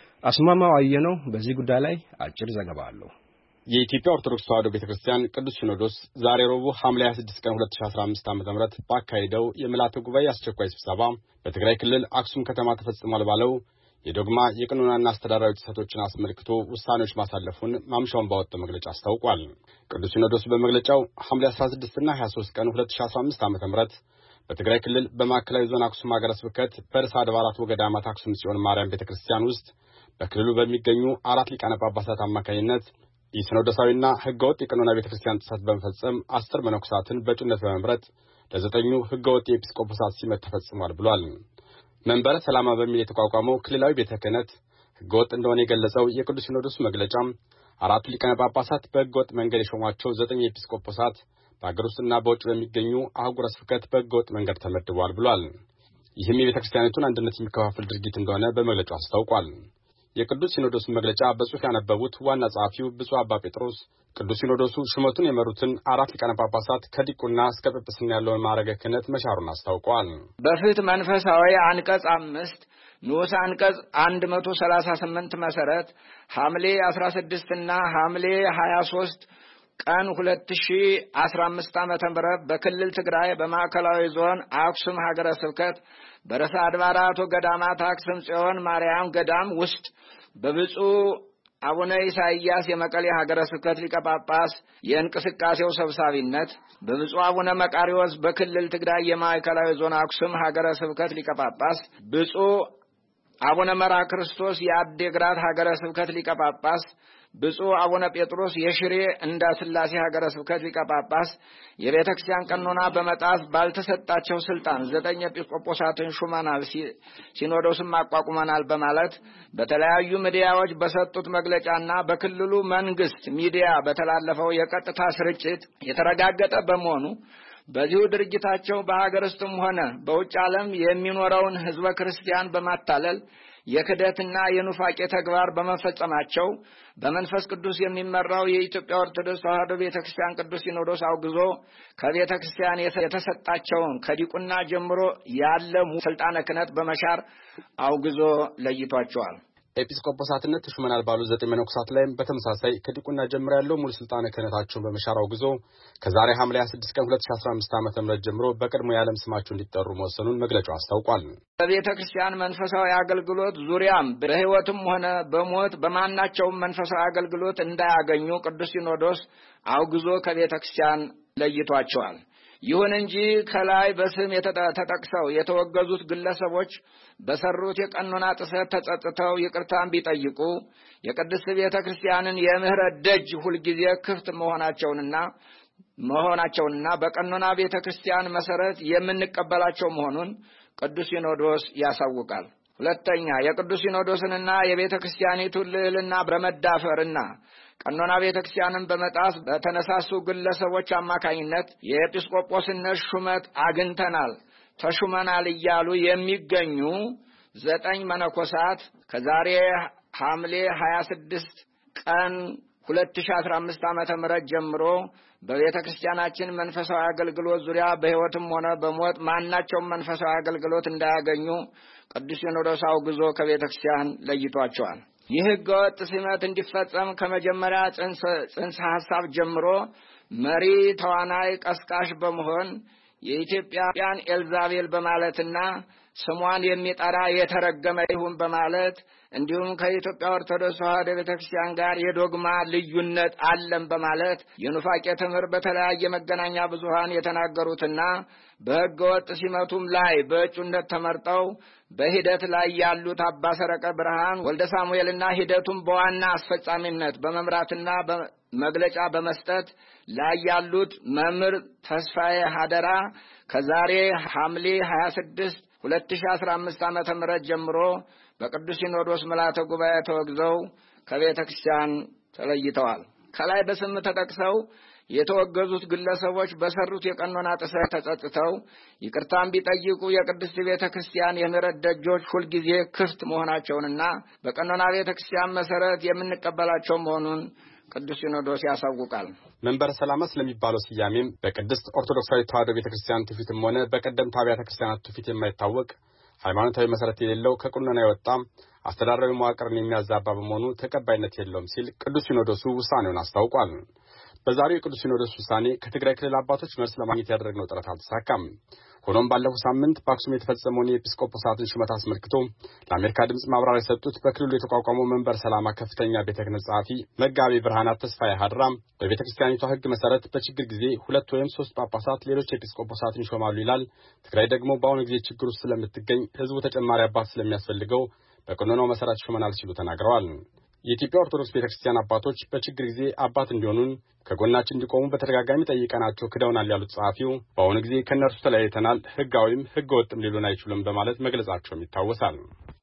[SPEAKER 1] አስማማው አየነው በዚህ ጉዳይ ላይ አጭር ዘገባ አለው።
[SPEAKER 10] የኢትዮጵያ ኦርቶዶክስ ተዋሕዶ ቤተክርስቲያን ቅዱስ ሲኖዶስ ዛሬ ረቡዕ ሐምሌ ሀያ ስድስት ቀን ሁለት ሺህ አስራ አምስት ዓመተ ምህረት ባካሄደው የምልዓተ ጉባኤ አስቸኳይ ስብሰባ በትግራይ ክልል አክሱም ከተማ ተፈጽሟል ባለው የዶግማ የቀኖናና አስተዳደራዊ ጥሰቶችን አስመልክቶ ውሳኔዎች ማሳለፉን ማምሻውን ባወጣው መግለጫ አስታውቋል። ቅዱስ ሲኖዶስ በመግለጫው ሐምሌ አስራ ስድስት እና ሀያ ሦስት ቀን ሁለት ሺህ አስራ አምስት ዓመተ ምህረት በትግራይ ክልል በማዕከላዊ ዞን አክሱም ሀገረ ስብከት በርዕሰ አድባራት ወገዳማት አክሱም ጽዮን ማርያም ቤተክርስቲያን ውስጥ በክልሉ በሚገኙ አራት ሊቃነ ጳጳሳት አማካኝነት የሲኖዶሳዊና ህገወጥ የቀኖና ቤተክርስቲያን ጥሰት በመፈጸም አስር መነኮሳትን በእጩነት በመምረጥ ለዘጠኙ ህገወጥ የኤጲስቆጶሳት ሲመት ተፈጽሟል ብሏል። መንበረ ሰላማ በሚል የተቋቋመው ክልላዊ ቤተ ክህነት ህገወጥ እንደሆነ የገለጸው የቅዱስ ሲኖዶስ መግለጫም አራቱ ሊቃነ ጳጳሳት በህገወጥ መንገድ የሾሟቸው ዘጠኝ ኤጲስቆጶሳት በአገር ውስጥና በውጭ በሚገኙ አህጉረ ስብከት በህገወጥ መንገድ ተመድበዋል ብሏል። ይህም የቤተክርስቲያኒቱን አንድነት የሚከፋፍል ድርጊት እንደሆነ በመግለጫው አስታውቋል። የቅዱስ ሲኖዶስ መግለጫ በጽሑፍ ያነበቡት ዋና ጸሐፊው ብፁዕ አባ ጴጥሮስ ቅዱስ ሲኖዶሱ ሹመቱን የመሩትን አራት ሊቃነ ጳጳሳት ከዲቁና እስከ ጵጵስና ያለውን ማዕረገ ክህነት መሻሩን አስታውቀዋል።
[SPEAKER 11] በፍትሕ መንፈሳዊ አንቀጽ አምስት ንዑስ አንቀጽ አንድ መቶ ሰላሳ ስምንት መሰረት ሐምሌ አስራ ስድስት እና ሐምሌ ሀያ ሦስት ቀን ሁለት ሺህ አስራ አምስት ዓመተ ምህረት በክልል ትግራይ በማዕከላዊ ዞን አክሱም ሀገረ ስብከት በርዕሰ አድባራት ወገዳማት አክሱም ጽዮን ማርያም ገዳም ውስጥ በብፁዕ አቡነ ኢሳይያስ የመቀሌ ሀገረ ስብከት ሊቀ ጳጳስ የእንቅስቃሴው ሰብሳቢነት፣ በብፁዕ አቡነ መቃሪዎስ በክልል ትግራይ የማዕከላዊ ዞን አክሱም ሀገረ ስብከት ሊቀ ጳጳስ፣ ብፁዕ አቡነ መርዓ ክርስቶስ የአዴግራት ሀገረ ስብከት ሊቀ ጳጳስ፣ ብፁዕ አቡነ ጴጥሮስ የሽሬ እንዳ ስላሴ ሀገረ ስብከት ሊቀ ጳጳስ የቤተ ክርስቲያን ቀኖና በመጣስ ባልተሰጣቸው ስልጣን ዘጠኝ ኤጲስቆጶሳትን ሹመናል፣ ሲኖዶስም አቋቁመናል በማለት በተለያዩ ሚዲያዎች በሰጡት መግለጫና በክልሉ መንግስት ሚዲያ በተላለፈው የቀጥታ ስርጭት የተረጋገጠ በመሆኑ በዚሁ ድርጅታቸው በሀገር ውስጥም ሆነ በውጭ ዓለም የሚኖረውን ህዝበ ክርስቲያን በማታለል የክደትና የኑፋቄ ተግባር በመፈጸማቸው በመንፈስ ቅዱስ የሚመራው የኢትዮጵያ ኦርቶዶክስ ተዋሕዶ ቤተክርስቲያን ቅዱስ ሲኖዶስ አውግዞ ከቤተክርስቲያን የተሰጣቸውን ከዲቁና ጀምሮ ያለ ስልጣነ ክህነት በመሻር አውግዞ ለይቷቸዋል።
[SPEAKER 10] ኤጲስቆጶሳትነት ተሹመናል ባሉ ዘጠኝ መነኮሳት ላይም በተመሳሳይ ከዲቁና ጀምሮ ያለው ሙሉ ስልጣነ ክህነታቸውን በመሻር አውግዞ ከዛሬ ሐምሌ ሀያ ስድስት ቀን ሁለት ሺህ አስራ አምስት ዓመተ ምህረት ጀምሮ በቀድሞ የዓለም ስማቸው እንዲጠሩ መወሰኑን መግለጫው አስታውቋል።
[SPEAKER 11] በቤተ ክርስቲያን መንፈሳዊ አገልግሎት ዙሪያም በሕይወትም ሆነ በሞት በማናቸውም መንፈሳዊ አገልግሎት እንዳያገኙ ቅዱስ ሲኖዶስ አውግዞ ከቤተ ክርስቲያን ለይቷቸዋል። ይሁን እንጂ ከላይ በስም ተጠቅሰው የተወገዙት ግለሰቦች በሰሩት የቀኖና ጥሰት ተጸጽተው ይቅርታን ቢጠይቁ የቅድስት ቤተ ክርስቲያንን የምህረት ደጅ ሁልጊዜ ክፍት መሆናቸውንና መሆናቸውንና በቀኖና ቤተ ክርስቲያን መሰረት የምንቀበላቸው መሆኑን ቅዱስ ሲኖዶስ ያሳውቃል። ሁለተኛ የቅዱስ ሲኖዶስንና የቤተ ክርስቲያኒቱን ልዕልና በመዳፈርና ቀኖና ቤተ ክርስቲያንን በመጣስ በተነሳሱ ግለሰቦች አማካኝነት የኤጲስቆጶስነት ሹመት አግኝተናል ተሹመናል እያሉ የሚገኙ ዘጠኝ መነኮሳት ከዛሬ ሐምሌ ሀያ ስድስት ቀን ሁለት ሺህ አስራ አምስት ዓመተ ምህረት ጀምሮ በቤተ ክርስቲያናችን መንፈሳዊ አገልግሎት ዙሪያ በሕይወትም ሆነ በሞት ማናቸውም መንፈሳዊ አገልግሎት እንዳያገኙ ቅዱስ ሲኖዶስ አውግዞ ከቤተ ክርስቲያን ለይቷቸዋል። ይህ ሕገወጥ ሲመት እንዲፈጸም ከመጀመሪያ ጽንሰ ሐሳብ ጀምሮ መሪ ተዋናይ ቀስቃሽ በመሆን የኢትዮጵያን ኤልዛቤል በማለትና ስሟን የሚጠራ የተረገመ ይሁን በማለት እንዲሁም ከኢትዮጵያ ኦርቶዶክስ ተዋሕዶ ቤተክርስቲያን ጋር የዶግማ ልዩነት አለን በማለት የኑፋቄ ትምህርት በተለያየ መገናኛ ብዙሃን የተናገሩትና በሕገወጥ ሲመቱም ላይ በእጩነት ተመርጠው በሂደት ላይ ያሉት አባ ሰረቀ ብርሃን ወልደ ሳሙኤልና ሂደቱን በዋና አስፈጻሚነት በመምራትና መግለጫ በመስጠት ላይ ያሉት መምህር ተስፋዬ ሀደራ ከዛሬ ሐምሌ ሃያ ስድስት ሁለት ሺህ አስራ አምስት ዓመተ ምህረት ጀምሮ በቅዱስ ሲኖዶስ ምልዓተ ጉባኤ ተወግዘው ከቤተ ክርስቲያን ተለይተዋል። ከላይ በስም ተጠቅሰው የተወገዙት ግለሰቦች በሰሩት የቀኖና ጥሰት ተጸጽተው ይቅርታን ቢጠይቁ የቅድስት ቤተ ክርስቲያን የምህረት ደጆች ሁልጊዜ ክፍት መሆናቸውንና በቀኖና ቤተ ክርስቲያን መሰረት የምንቀበላቸው መሆኑን ቅዱስ ሲኖዶስ ያሳውቃል።
[SPEAKER 10] መንበረ ሰላማ ስለሚባለው ስያሜም በቅድስት ኦርቶዶክሳዊት ተዋሕዶ ቤተክርስቲያን ትውፊትም ሆነ በቀደምት አብያተ ክርስቲያናት ትውፊት የማይታወቅ ሃይማኖታዊ መሰረት የሌለው ከቁንና የወጣ አስተዳደራዊ መዋቅርን የሚያዛባ በመሆኑ ተቀባይነት የለውም ሲል ቅዱስ ሲኖዶሱ ውሳኔውን አስታውቋል። በዛሬው የቅዱስ ሲኖዶስ ውሳኔ ከትግራይ ክልል አባቶች መልስ ለማግኘት ያደረግነው ጥረት አልተሳካም። ሆኖም ባለፈው ሳምንት በአክሱም የተፈጸመውን የኤጲስቆጶሳትን ሹመት አስመልክቶ ለአሜሪካ ድምጽ ማብራሪያ የሰጡት በክልሉ የተቋቋመው መንበረ ሰላማ ከፍተኛ ቤተ ክህነት ጸሐፊ መጋቤ ብርሃናት ተስፋዬ ሀድራም በቤተ ክርስቲያኒቷ ሕግ መሰረት በችግር ጊዜ ሁለት ወይም ሶስት ጳጳሳት ሌሎች ኤጲስቆጶሳትን ይሾማሉ ይላል። ትግራይ ደግሞ በአሁኑ ጊዜ ችግር ውስጥ ስለምትገኝ ሕዝቡ ተጨማሪ አባት ስለሚያስፈልገው በቀኖናው መሰረት ይሾመናል ሲሉ ተናግረዋል። የኢትዮጵያ ኦርቶዶክስ ቤተክርስቲያን አባቶች በችግር ጊዜ አባት እንዲሆኑን ከጎናችን እንዲቆሙ በተደጋጋሚ ጠይቀናቸው ክደውናል ያሉት ጸሐፊው በአሁኑ ጊዜ ከእነርሱ ተለያይተናል፣ ሕጋዊም ሕገ ወጥም ሊሉን አይችሉም በማለት መግለጻቸውም ይታወሳል።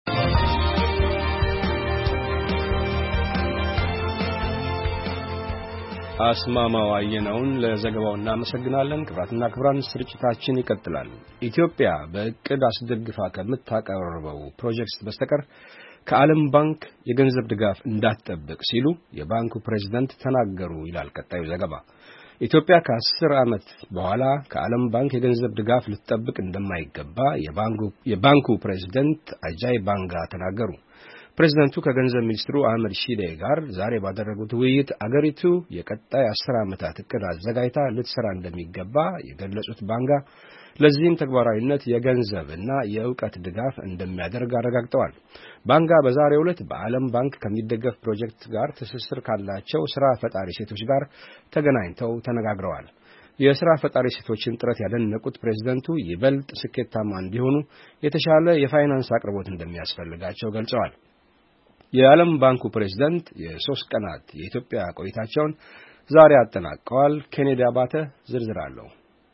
[SPEAKER 1] አስማማው አየነውን ለዘገባው እናመሰግናለን። ክብራትና ክብራን ስርጭታችን ይቀጥላል። ኢትዮጵያ በእቅድ አስደግፋ ከምታቀርበው ፕሮጀክት በስተቀር ከዓለም ባንክ የገንዘብ ድጋፍ እንዳትጠብቅ ሲሉ የባንኩ ፕሬዝዳንት ተናገሩ ይላል ቀጣዩ ዘገባ። ኢትዮጵያ ከአስር ዓመት በኋላ ከዓለም ባንክ የገንዘብ ድጋፍ ልትጠብቅ እንደማይገባ የባንኩ ፕሬዝዳንት አጃይ ባንጋ ተናገሩ። ፕሬዝዳንቱ ከገንዘብ ሚኒስትሩ አህመድ ሺዴ ጋር ዛሬ ባደረጉት ውይይት አገሪቱ የቀጣይ አስር ዓመታት እቅድ አዘጋጅታ ልትሰራ እንደሚገባ የገለጹት ባንጋ ለዚህም ተግባራዊነት የገንዘብና የእውቀት ድጋፍ እንደሚያደርግ አረጋግጠዋል። ባንጋ በዛሬው ዕለት በዓለም ባንክ ከሚደገፍ ፕሮጀክት ጋር ትስስር ካላቸው ስራ ፈጣሪ ሴቶች ጋር ተገናኝተው ተነጋግረዋል። የስራ ፈጣሪ ሴቶችን ጥረት ያደነቁት ፕሬዝዳንቱ ይበልጥ ስኬታማ እንዲሆኑ የተሻለ የፋይናንስ አቅርቦት እንደሚያስፈልጋቸው ገልጸዋል። የዓለም ባንኩ ፕሬዝዳንት የሶስት ቀናት የኢትዮጵያ ቆይታቸውን ዛሬ አጠናቀዋል። ኬኔዲ አባተ ዝርዝር አለው።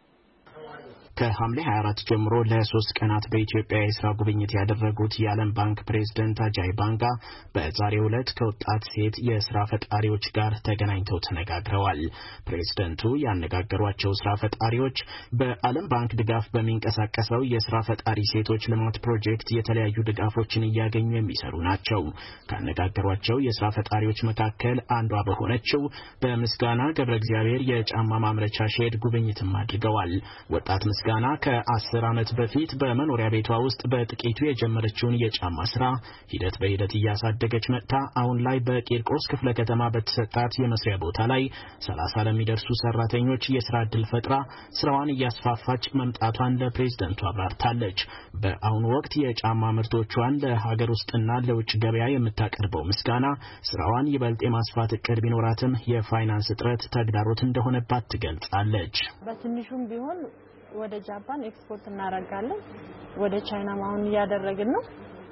[SPEAKER 12] ከሐምሌ ሃያ አራት ጀምሮ ለሶስት ቀናት በኢትዮጵያ የሥራ ጉብኝት ያደረጉት የዓለም ባንክ ፕሬዝዳንት አጃይ ባንጋ በዛሬው ዕለት ከወጣት ሴት የሥራ ፈጣሪዎች ጋር ተገናኝተው ተነጋግረዋል። ፕሬዝዳንቱ ያነጋገሯቸው ሥራ ፈጣሪዎች በዓለም ባንክ ድጋፍ በሚንቀሳቀሰው የሥራ ፈጣሪ ሴቶች ልማት ፕሮጀክት የተለያዩ ድጋፎችን እያገኙ የሚሰሩ ናቸው። ካነጋገሯቸው የሥራ ፈጣሪዎች መካከል አንዷ በሆነችው በምስጋና ገብረ እግዚአብሔር የጫማ ማምረቻ ሼድ ጉብኝትም አድርገዋል። ወጣት ምስጋና ከአስር ዓመት በፊት በመኖሪያ ቤቷ ውስጥ በጥቂቱ የጀመረችውን የጫማ ስራ ሂደት በሂደት እያሳደገች መጥታ አሁን ላይ በቂርቆስ ክፍለ ከተማ በተሰጣት የመስሪያ ቦታ ላይ ሰላሳ ለሚደርሱ ሰራተኞች የስራ ዕድል ፈጥራ ስራዋን እያስፋፋች መምጣቷን ለፕሬዝዳንቱ አብራርታለች። በአሁኑ ወቅት የጫማ ምርቶቿን ለሀገር ውስጥና ለውጭ ገበያ የምታቀርበው ምስጋና ስራዋን ይበልጥ የማስፋት እቅድ ቢኖራትም የፋይናንስ እጥረት ተግዳሮት እንደሆነባት ትገልጻለች።
[SPEAKER 13] በትንሹም ቢሆን ወደ ጃፓን ኤክስፖርት እናደርጋለን፣ ወደ ቻይና ማውን ያደረግን ነው።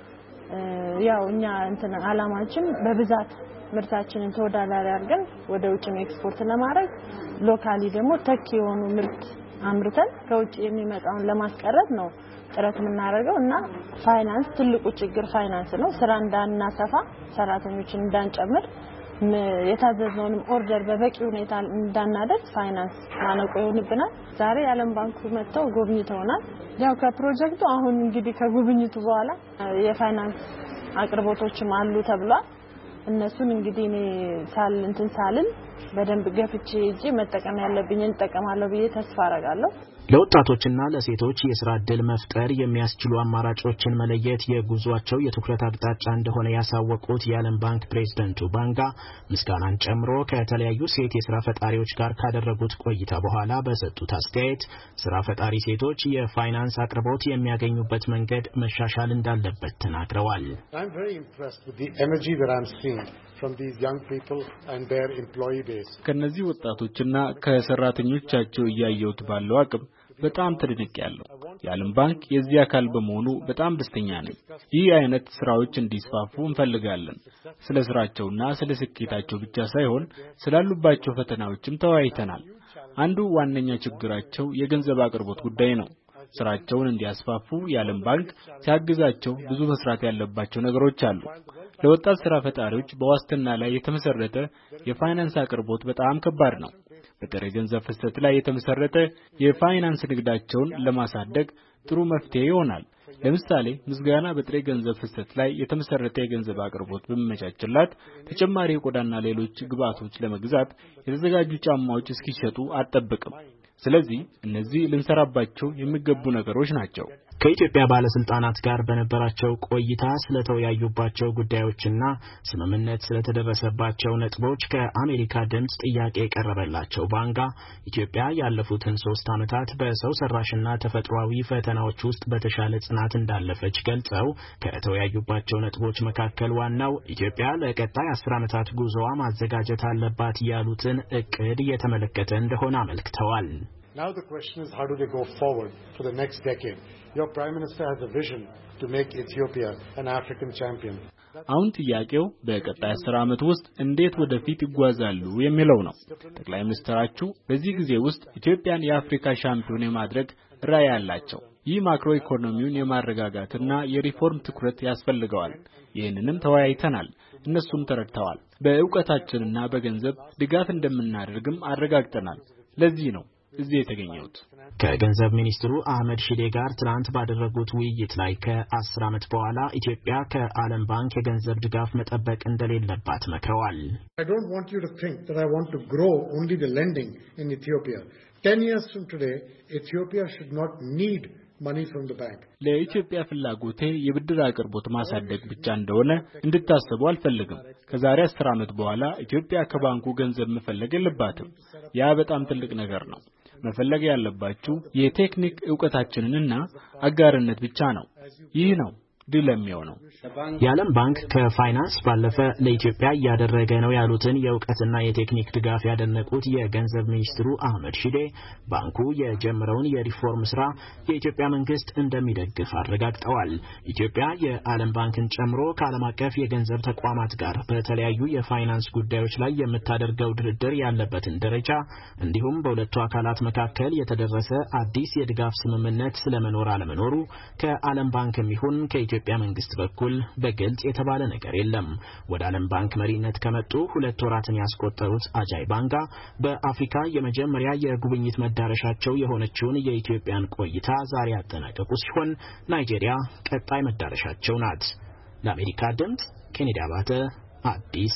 [SPEAKER 13] ያው እኛ እንትን አላማችን በብዛት ምርታችንን ተወዳዳሪ አድርገን ወደ ውጭ ኤክስፖርት ለማድረግ ሎካሊ ደግሞ ተኪ የሆኑ ምርት አምርተን ከውጭ የሚመጣውን ለማስቀረት ነው ጥረት የምናደርገው እና ፋይናንስ ትልቁ ችግር ፋይናንስ ነው። ስራ እንዳናሰፋ ሰራተኞችን እንዳንጨምር የታዘዝነውንም ኦርደር በበቂ ሁኔታ እንዳናደርግ ፋይናንስ ማነቆ ይሆንብናል። ዛሬ የዓለም ባንኩ መጥተው ጎብኝተውናል። ያው ከፕሮጀክቱ አሁን እንግዲህ ከጉብኝቱ በኋላ የፋይናንስ አቅርቦቶችም አሉ ተብሏል። እነሱን እንግዲህ እኔ ሳል እንትን ሳልን በደንብ ገፍቼ እጂ መጠቀም ያለብኝን ተጠቀማለሁ ብዬ ተስፋ አረጋለሁ።
[SPEAKER 12] ለወጣቶችና ለሴቶች የሥራ ዕድል መፍጠር የሚያስችሉ አማራጮችን መለየት የጉዟቸው የትኩረት አቅጣጫ እንደሆነ ያሳወቁት የዓለም ባንክ ፕሬዝዳንቱ ባንጋ ምስጋናን ጨምሮ ከተለያዩ ሴት የሥራ ፈጣሪዎች ጋር ካደረጉት ቆይታ በኋላ በሰጡት አስተያየት ሥራ ፈጣሪ ሴቶች የፋይናንስ አቅርቦት የሚያገኙበት መንገድ መሻሻል እንዳለበት ተናግረዋል።
[SPEAKER 14] I'm very impressed with the energy that I'm seeing from these young people and their employee base.
[SPEAKER 15] ከነዚህ ወጣቶችና ከሰራተኞቻቸው ያያዩት ባለው አቅም በጣም ተደንቄያለሁ። የዓለም ባንክ የዚህ አካል በመሆኑ በጣም ደስተኛ ነኝ። ይህ አይነት ስራዎች እንዲስፋፉ እንፈልጋለን። ስለ ስራቸውና ስለ ስኬታቸው ብቻ ሳይሆን ስላሉባቸው ፈተናዎችም ተወያይተናል። አንዱ ዋነኛ ችግራቸው የገንዘብ አቅርቦት ጉዳይ ነው። ስራቸውን እንዲያስፋፉ የዓለም ባንክ ሲያግዛቸው ብዙ መስራት ያለባቸው ነገሮች አሉ። ለወጣት ስራ ፈጣሪዎች በዋስትና ላይ የተመሰረተ የፋይናንስ አቅርቦት በጣም ከባድ ነው። በጥሬ ገንዘብ ፍሰት ላይ የተመሰረተ የፋይናንስ ንግዳቸውን ለማሳደግ ጥሩ መፍትሄ ይሆናል። ለምሳሌ ምስጋና በጥሬ ገንዘብ ፍሰት ላይ የተመሰረተ የገንዘብ አቅርቦት በመመቻቸላት ተጨማሪ የቆዳና ሌሎች ግብአቶች ለመግዛት የተዘጋጁ ጫማዎች እስኪሸጡ አጠብቅም። ስለዚህ እነዚህ ልንሰራባቸው የሚገቡ ነገሮች ናቸው።
[SPEAKER 12] ከኢትዮጵያ ባለስልጣናት ጋር በነበራቸው ቆይታ ስለተወያዩባቸው ጉዳዮችና ስምምነት ስለተደረሰባቸው ነጥቦች ከአሜሪካ ድምጽ ጥያቄ የቀረበላቸው ባንጋ ኢትዮጵያ ያለፉትን ሶስት ዓመታት በሰው ሰራሽና ተፈጥሯዊ ፈተናዎች ውስጥ በተሻለ ጽናት እንዳለፈች ገልጸው ከተወያዩባቸው ነጥቦች መካከል ዋናው ኢትዮጵያ ለቀጣይ አስር ዓመታት ጉዞዋ ማዘጋጀት አለባት ያሉትን እቅድ የተመለከተ እንደሆነ አመልክተዋል።
[SPEAKER 14] Now the question is, how do they go forward for the next decade? Your Prime Minister has a vision to make Ethiopia an African champion.
[SPEAKER 15] አሁን ጥያቄው በቀጣይ አስር ዓመት ውስጥ እንዴት ወደፊት ይጓዛሉ የሚለው ነው። ጠቅላይ ሚኒስትራችሁ በዚህ ጊዜ ውስጥ ኢትዮጵያን የአፍሪካ ሻምፒዮን የማድረግ ራዕይ አላቸው። ይህ ማክሮ ኢኮኖሚውን የማረጋጋትና የሪፎርም ትኩረት ያስፈልገዋል። ይህንንም ተወያይተናል። እነሱም ተረድተዋል። በእውቀታችንና በገንዘብ ድጋፍ እንደምናደርግም አረጋግጠናል። ለዚህ ነው እዚህ የተገኘሁት።
[SPEAKER 12] ከገንዘብ ሚኒስትሩ አህመድ ሺዴ ጋር ትናንት ባደረጉት ውይይት ላይ ከአስር ዓመት በኋላ ኢትዮጵያ ከዓለም ባንክ የገንዘብ ድጋፍ መጠበቅ እንደሌለባት መክረዋል።
[SPEAKER 14] I don't want you to think that I want to grow only the lending in Ethiopia. ten years from today, Ethiopia should not need money from the bank.
[SPEAKER 15] ለኢትዮጵያ ፍላጎቴ የብድር አቅርቦት ማሳደግ ብቻ እንደሆነ እንድታስቡ አልፈልግም። ከዛሬ አስር ዓመት በኋላ ኢትዮጵያ ከባንኩ ገንዘብ መፈለግ የለባትም። ያ በጣም ትልቅ ነገር ነው። መፈለግ ያለባችሁ የቴክኒክ ዕውቀታችንንና አጋርነት ብቻ ነው። ይህ ነው ድለሚያው ነው።
[SPEAKER 12] የዓለም ባንክ ከፋይናንስ ባለፈ ለኢትዮጵያ ያደረገ ነው ያሉትን የዕውቀትና የቴክኒክ ድጋፍ ያደነቁት የገንዘብ ሚኒስትሩ አህመድ ሺዴ ባንኩ የጀመረውን የሪፎርም ስራ የኢትዮጵያ መንግስት እንደሚደግፍ አረጋግጠዋል። ኢትዮጵያ የዓለም ባንክን ጨምሮ ከዓለም አቀፍ የገንዘብ ተቋማት ጋር በተለያዩ የፋይናንስ ጉዳዮች ላይ የምታደርገው ድርድር ያለበትን ደረጃ እንዲሁም በሁለቱ አካላት መካከል የተደረሰ አዲስ የድጋፍ ስምምነት ስለመኖር አለመኖሩ ከዓለም ባንክም ይሁን ከኢትዮጵያ መንግስት በኩል በግልጽ የተባለ ነገር የለም። ወደ ዓለም ባንክ መሪነት ከመጡ ሁለት ወራትን ያስቆጠሩት አጃይ ባንጋ በአፍሪካ የመጀመሪያ የጉብኝት መዳረሻቸው የሆነችውን የኢትዮጵያን ቆይታ ዛሬ ያጠናቀቁ ሲሆን ናይጄሪያ ቀጣይ መዳረሻቸው ናት። ለአሜሪካ ድምጽ ኬኔዲ አባተ አዲስ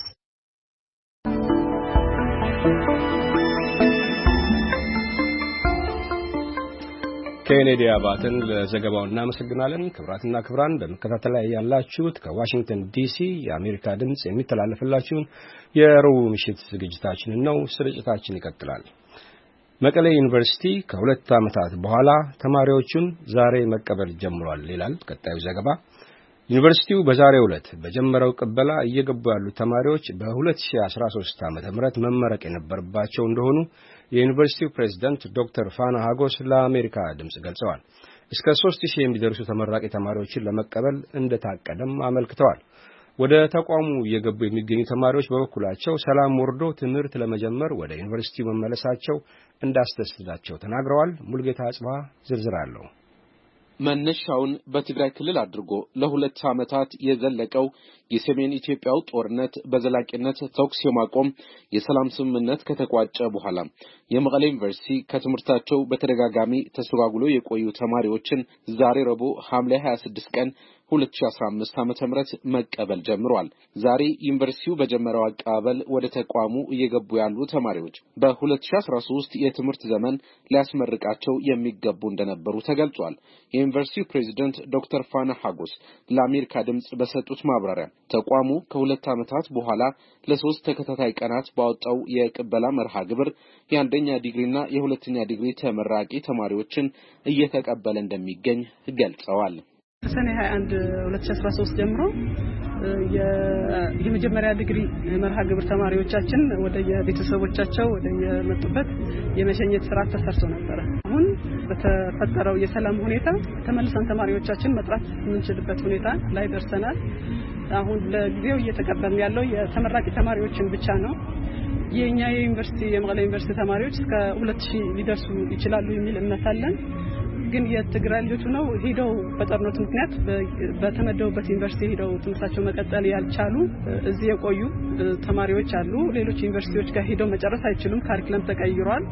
[SPEAKER 1] ኬኔዲ አባተን ለዘገባው እናመሰግናለን። ክብራትና ክብራን በመከታተል ላይ ያላችሁት ከዋሽንግተን ዲሲ የአሜሪካ ድምጽ የሚተላለፍላችሁን የረቡዕ ምሽት ዝግጅታችንን ነው። ስርጭታችን ይቀጥላል። መቀሌ ዩኒቨርሲቲ ከሁለት ዓመታት በኋላ ተማሪዎቹን ዛሬ መቀበል ጀምሯል ይላል ቀጣዩ ዘገባ። ዩኒቨርሲቲው በዛሬው ዕለት በጀመረው ቅበላ እየገቡ ያሉ ተማሪዎች በ2013 ዓመተ ምህረት መመረቅ የነበረባቸው እንደሆኑ የዩኒቨርሲቲው ፕሬዝዳንት ዶክተር ፋና ሀጎስ ለአሜሪካ ድምጽ ገልጸዋል። እስከ ሶስት ሺህ የሚደርሱ ተመራቂ ተማሪዎችን ለመቀበል እንደታቀደም አመልክተዋል። ወደ ተቋሙ እየገቡ የሚገኙ ተማሪዎች በበኩላቸው ሰላም ወርዶ ትምህርት ለመጀመር ወደ ዩኒቨርሲቲው መመለሳቸው እንዳስደሰታቸው ተናግረዋል። ሙልጌታ አጽባ ዝርዝር አለው።
[SPEAKER 16] መነሻውን በትግራይ ክልል አድርጎ ለሁለት ዓመታት የዘለቀው የሰሜን ኢትዮጵያው ጦርነት በዘላቂነት ተኩስ የማቆም የሰላም ስምምነት ከተቋጨ በኋላ የመቀሌ ዩኒቨርሲቲ ከትምህርታቸው በተደጋጋሚ ተስተጓጉሎ የቆዩ ተማሪዎችን ዛሬ ረቡዕ ሐምሌ ሃያ ስድስት ቀን ሁለት ሺህ አስራ አምስት ዓመተ ምህረት መቀበል ጀምሯል። ዛሬ ዩኒቨርሲቲው በጀመረው አቀባበል ወደ ተቋሙ እየገቡ ያሉ ተማሪዎች በሁለት ሺህ አስራ ሶስት የትምህርት ዘመን ሊያስመርቃቸው የሚገቡ እንደነበሩ ተገልጿል። የዩኒቨርሲቲው ፕሬዝዳንት ዶክተር ፋና ሐጎስ ለአሜሪካ ድምጽ በሰጡት ማብራሪያ ተቋሙ ከሁለት ዓመታት በኋላ ለሶስት ተከታታይ ቀናት ባወጣው የቅበላ መርሃ ግብር የአንደኛ ዲግሪና የሁለተኛ ዲግሪ ተመራቂ ተማሪዎችን እየተቀበለ እንደሚገኝ ገልጸዋል።
[SPEAKER 17] ሰኔ ሃያ አንድ ሁለት ሺህ አስራ ሶስት ጀምሮ የመጀመሪያ ዲግሪ መርሃ ግብር ተማሪዎቻችን ወደ የቤተሰቦቻቸው ወደ የመጡበት የመሸኘት ስራ ተሰርቶ ነበር። አሁን በተፈጠረው የሰላም ሁኔታ ተመልሰን ተማሪዎቻችን መጥራት የምንችልበት ሁኔታ ላይ ደርሰናል። አሁን ለጊዜው እየተቀበልን ያለው የተመራቂ ተማሪዎችን ብቻ ነው። የኛ የዩኒቨርሲቲ የመቀሌ ዩኒቨርሲቲ ተማሪዎች እስከ ሁለት ሺህ ሊደርሱ ይችላሉ የሚል እምነት አለን። ግን የትግራይ ልጆች ነው ሄደው በጦርነቱ ምክንያት በተመደቡበት ዩኒቨርሲቲ ሄደው ትምህርታቸውን መቀጠል ያልቻሉ እዚህ የቆዩ ተማሪዎች አሉ። ሌሎች ዩኒቨርሲቲዎች ጋር ሄደው መጨረስ አይችሉም፣ ካሪኩለም ተቀይሯል።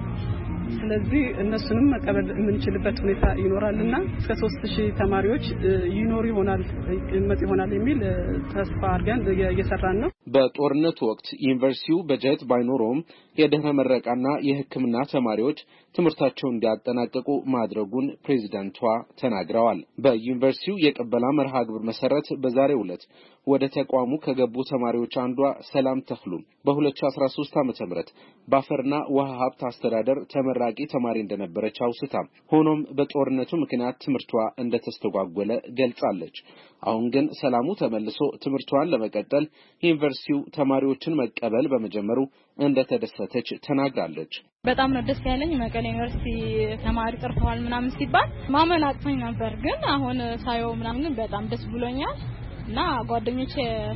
[SPEAKER 17] ስለዚህ እነሱንም መቀበል የምንችልበት ሁኔታ ይኖራልና እስከ ሶስት ሺህ ተማሪዎች ይኖር ይሆናል ይመጥ ይሆናል የሚል ተስፋ አድርገን እየሰራን ነው።
[SPEAKER 16] በጦርነቱ ወቅት ዩኒቨርሲቲው በጀት ባይኖረውም የድህረ ምረቃና የሕክምና ተማሪዎች ትምህርታቸውን እንዲያጠናቅቁ ማድረጉን ፕሬዝዳንቷ ተናግረዋል። በዩኒቨርሲቲው የቅበላ መርሃ ግብር መሰረት በዛሬው ዕለት ወደ ተቋሙ ከገቡ ተማሪዎች አንዷ ሰላም ተክሉ በሁለት ሺህ አስራ ሶስት ዓመተ ምህረት ባፈርና ውሃ ሀብት አስተዳደር ተመራቂ ተማሪ እንደነበረች አውስታ ሆኖም በጦርነቱ ምክንያት ትምህርቷ እንደተስተጓጎለ ገልጻለች። አሁን ግን ሰላሙ ተመልሶ ትምህርቷን ለመቀጠል ዩኒቨርሲቲው ተማሪዎችን መቀበል በመጀመሩ እንደተደሰተች ተናግራለች።
[SPEAKER 18] በጣም ነው ደስ ያለኝ። መቀሌ ዩኒቨርሲቲ ተማሪ ጠርተዋል ምናምን ሲባል ማመን አቅቶኝ ነበር፣ ግን አሁን ሳየው ምናምን በጣም ደስ ብሎኛል እና ጓደኞቼ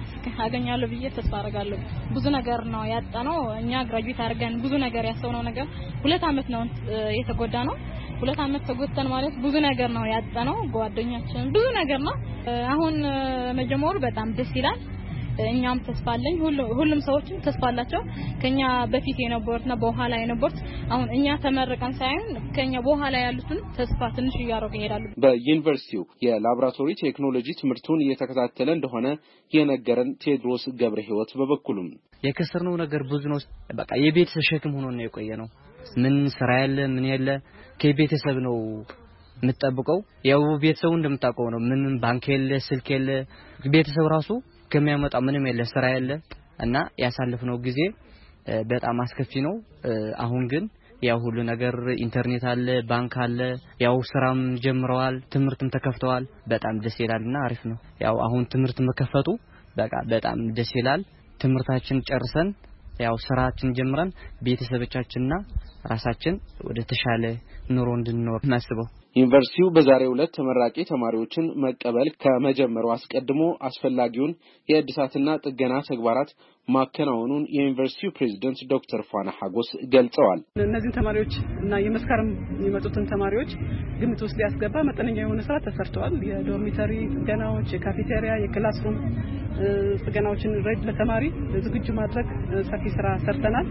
[SPEAKER 18] አገኛለሁ ብዬ ተስፋ አደርጋለሁ። ብዙ ነገር ነው ያጣነው። እኛ ግራጁዌት አድርገን ብዙ ነገር ያሰብነው ነገር ሁለት አመት ነው የተጎዳ ነው። ሁለት አመት ተጎድተን ማለት ብዙ ነገር ነው ያጣነው። ጓደኛችን ብዙ ነገር ነው። አሁን መጀመሩ በጣም ደስ ይላል። እኛም ተስፋ አለኝ። ሁሉም ሰዎችም ተስፋ አላቸው። ከኛ በፊት የነበሩትና በኋላ የነበሩት አሁን እኛ ተመረቀን ሳይሆን ከኛ በኋላ ያሉትን ተስፋ ትንሽ እያረጉ ይሄዳሉ።
[SPEAKER 16] በዩኒቨርሲቲው የላቦራቶሪ ቴክኖሎጂ ትምህርቱን እየተከታተለ እንደሆነ የነገረን ቴድሮስ ገብረ ሕይወት በበኩሉም
[SPEAKER 19] የከሰርነው ነገር ብዙ ነው። በቃ የቤተሰብ ሸክም ሆኖ ነው የቆየነው። ምን ስራ ያለ ምን ያለ ከቤተሰብ ነው የምትጠብቀው። ያው ቤተሰቡ እንደምታውቀው ነው። ምን ባንክ የለ ስልክ የለ ቤተሰብ ራሱ ከሚያመጣ ምንም የለ ስራ የለ እና ያሳለፍነው ጊዜ በጣም አስከፊ ነው። አሁን ግን ያው ሁሉ ነገር ኢንተርኔት አለ፣ ባንክ አለ፣ ያው ስራም ጀምረዋል፣ ትምህርትም ተከፍተዋል። በጣም ደስ ይላልና አሪፍ ነው። ያው አሁን ትምህርት መከፈቱ በቃ በጣም ደስ ይላል። ትምህርታችን ጨርሰን ያው ስራችን ጀምረን ቤተሰቦቻችንና ራሳችን ወደ ተሻለ ኑሮ እንድንኖር እናስበው።
[SPEAKER 16] ዩኒቨርሲቲው በዛሬው ዕለት ተመራቂ ተማሪዎችን መቀበል ከመጀመሩ አስቀድሞ አስፈላጊውን የእድሳትና ጥገና ተግባራት ማከናወኑን የዩኒቨርሲቲው ፕሬዝዳንት ዶክተር ፋና ሐጎስ ገልጸዋል።
[SPEAKER 17] እነዚህ ተማሪዎች እና የመስከረም የሚመጡትን ተማሪዎች ግምት ውስጥ ያስገባ መጠነኛ የሆነ ስራ ተሰርቷል። የዶርሚተሪ ጥገናዎች፣ የካፌቴሪያ፣ የክላስሩም ጥገናዎችን ረድ ለተማሪ ዝግጁ ማድረግ ሰፊ ስራ ሰርተናል።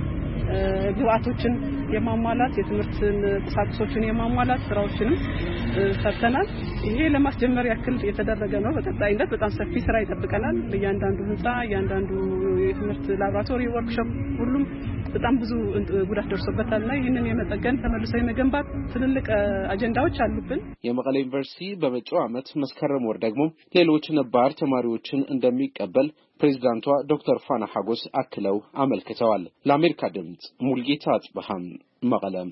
[SPEAKER 17] ግብአቶችን የማሟላት የትምህርትን ቁሳቁሶችን የማሟላት ስራዎችንም ሰርተናል። ይሄ ለማስጀመር ያክል የተደረገ ነው። በቀጣይነት በጣም ሰፊ ስራ ይጠብቀናል። እያንዳንዱ ህንጻ፣ እያንዳንዱ የትምህርት ላቦራቶሪ፣ ወርክሾፕ ሁሉም በጣም ብዙ ጉዳት ደርሶበታልና ይህንን የመጠገን ተመልሶ የመገንባት ትልልቅ አጀንዳዎች አሉብን።
[SPEAKER 16] የመቀሌ ዩኒቨርሲቲ በመጪው ዓመት መስከረም ወር ደግሞ ሌሎች ነባር ተማሪዎችን እንደሚቀበል ፕሬዝዳንቷ ዶክተር ፋና ሐጎስ አክለው አመልክተዋል። ለአሜሪካ ድምጽ ሙልጌታ አጽበሃም መቀለም።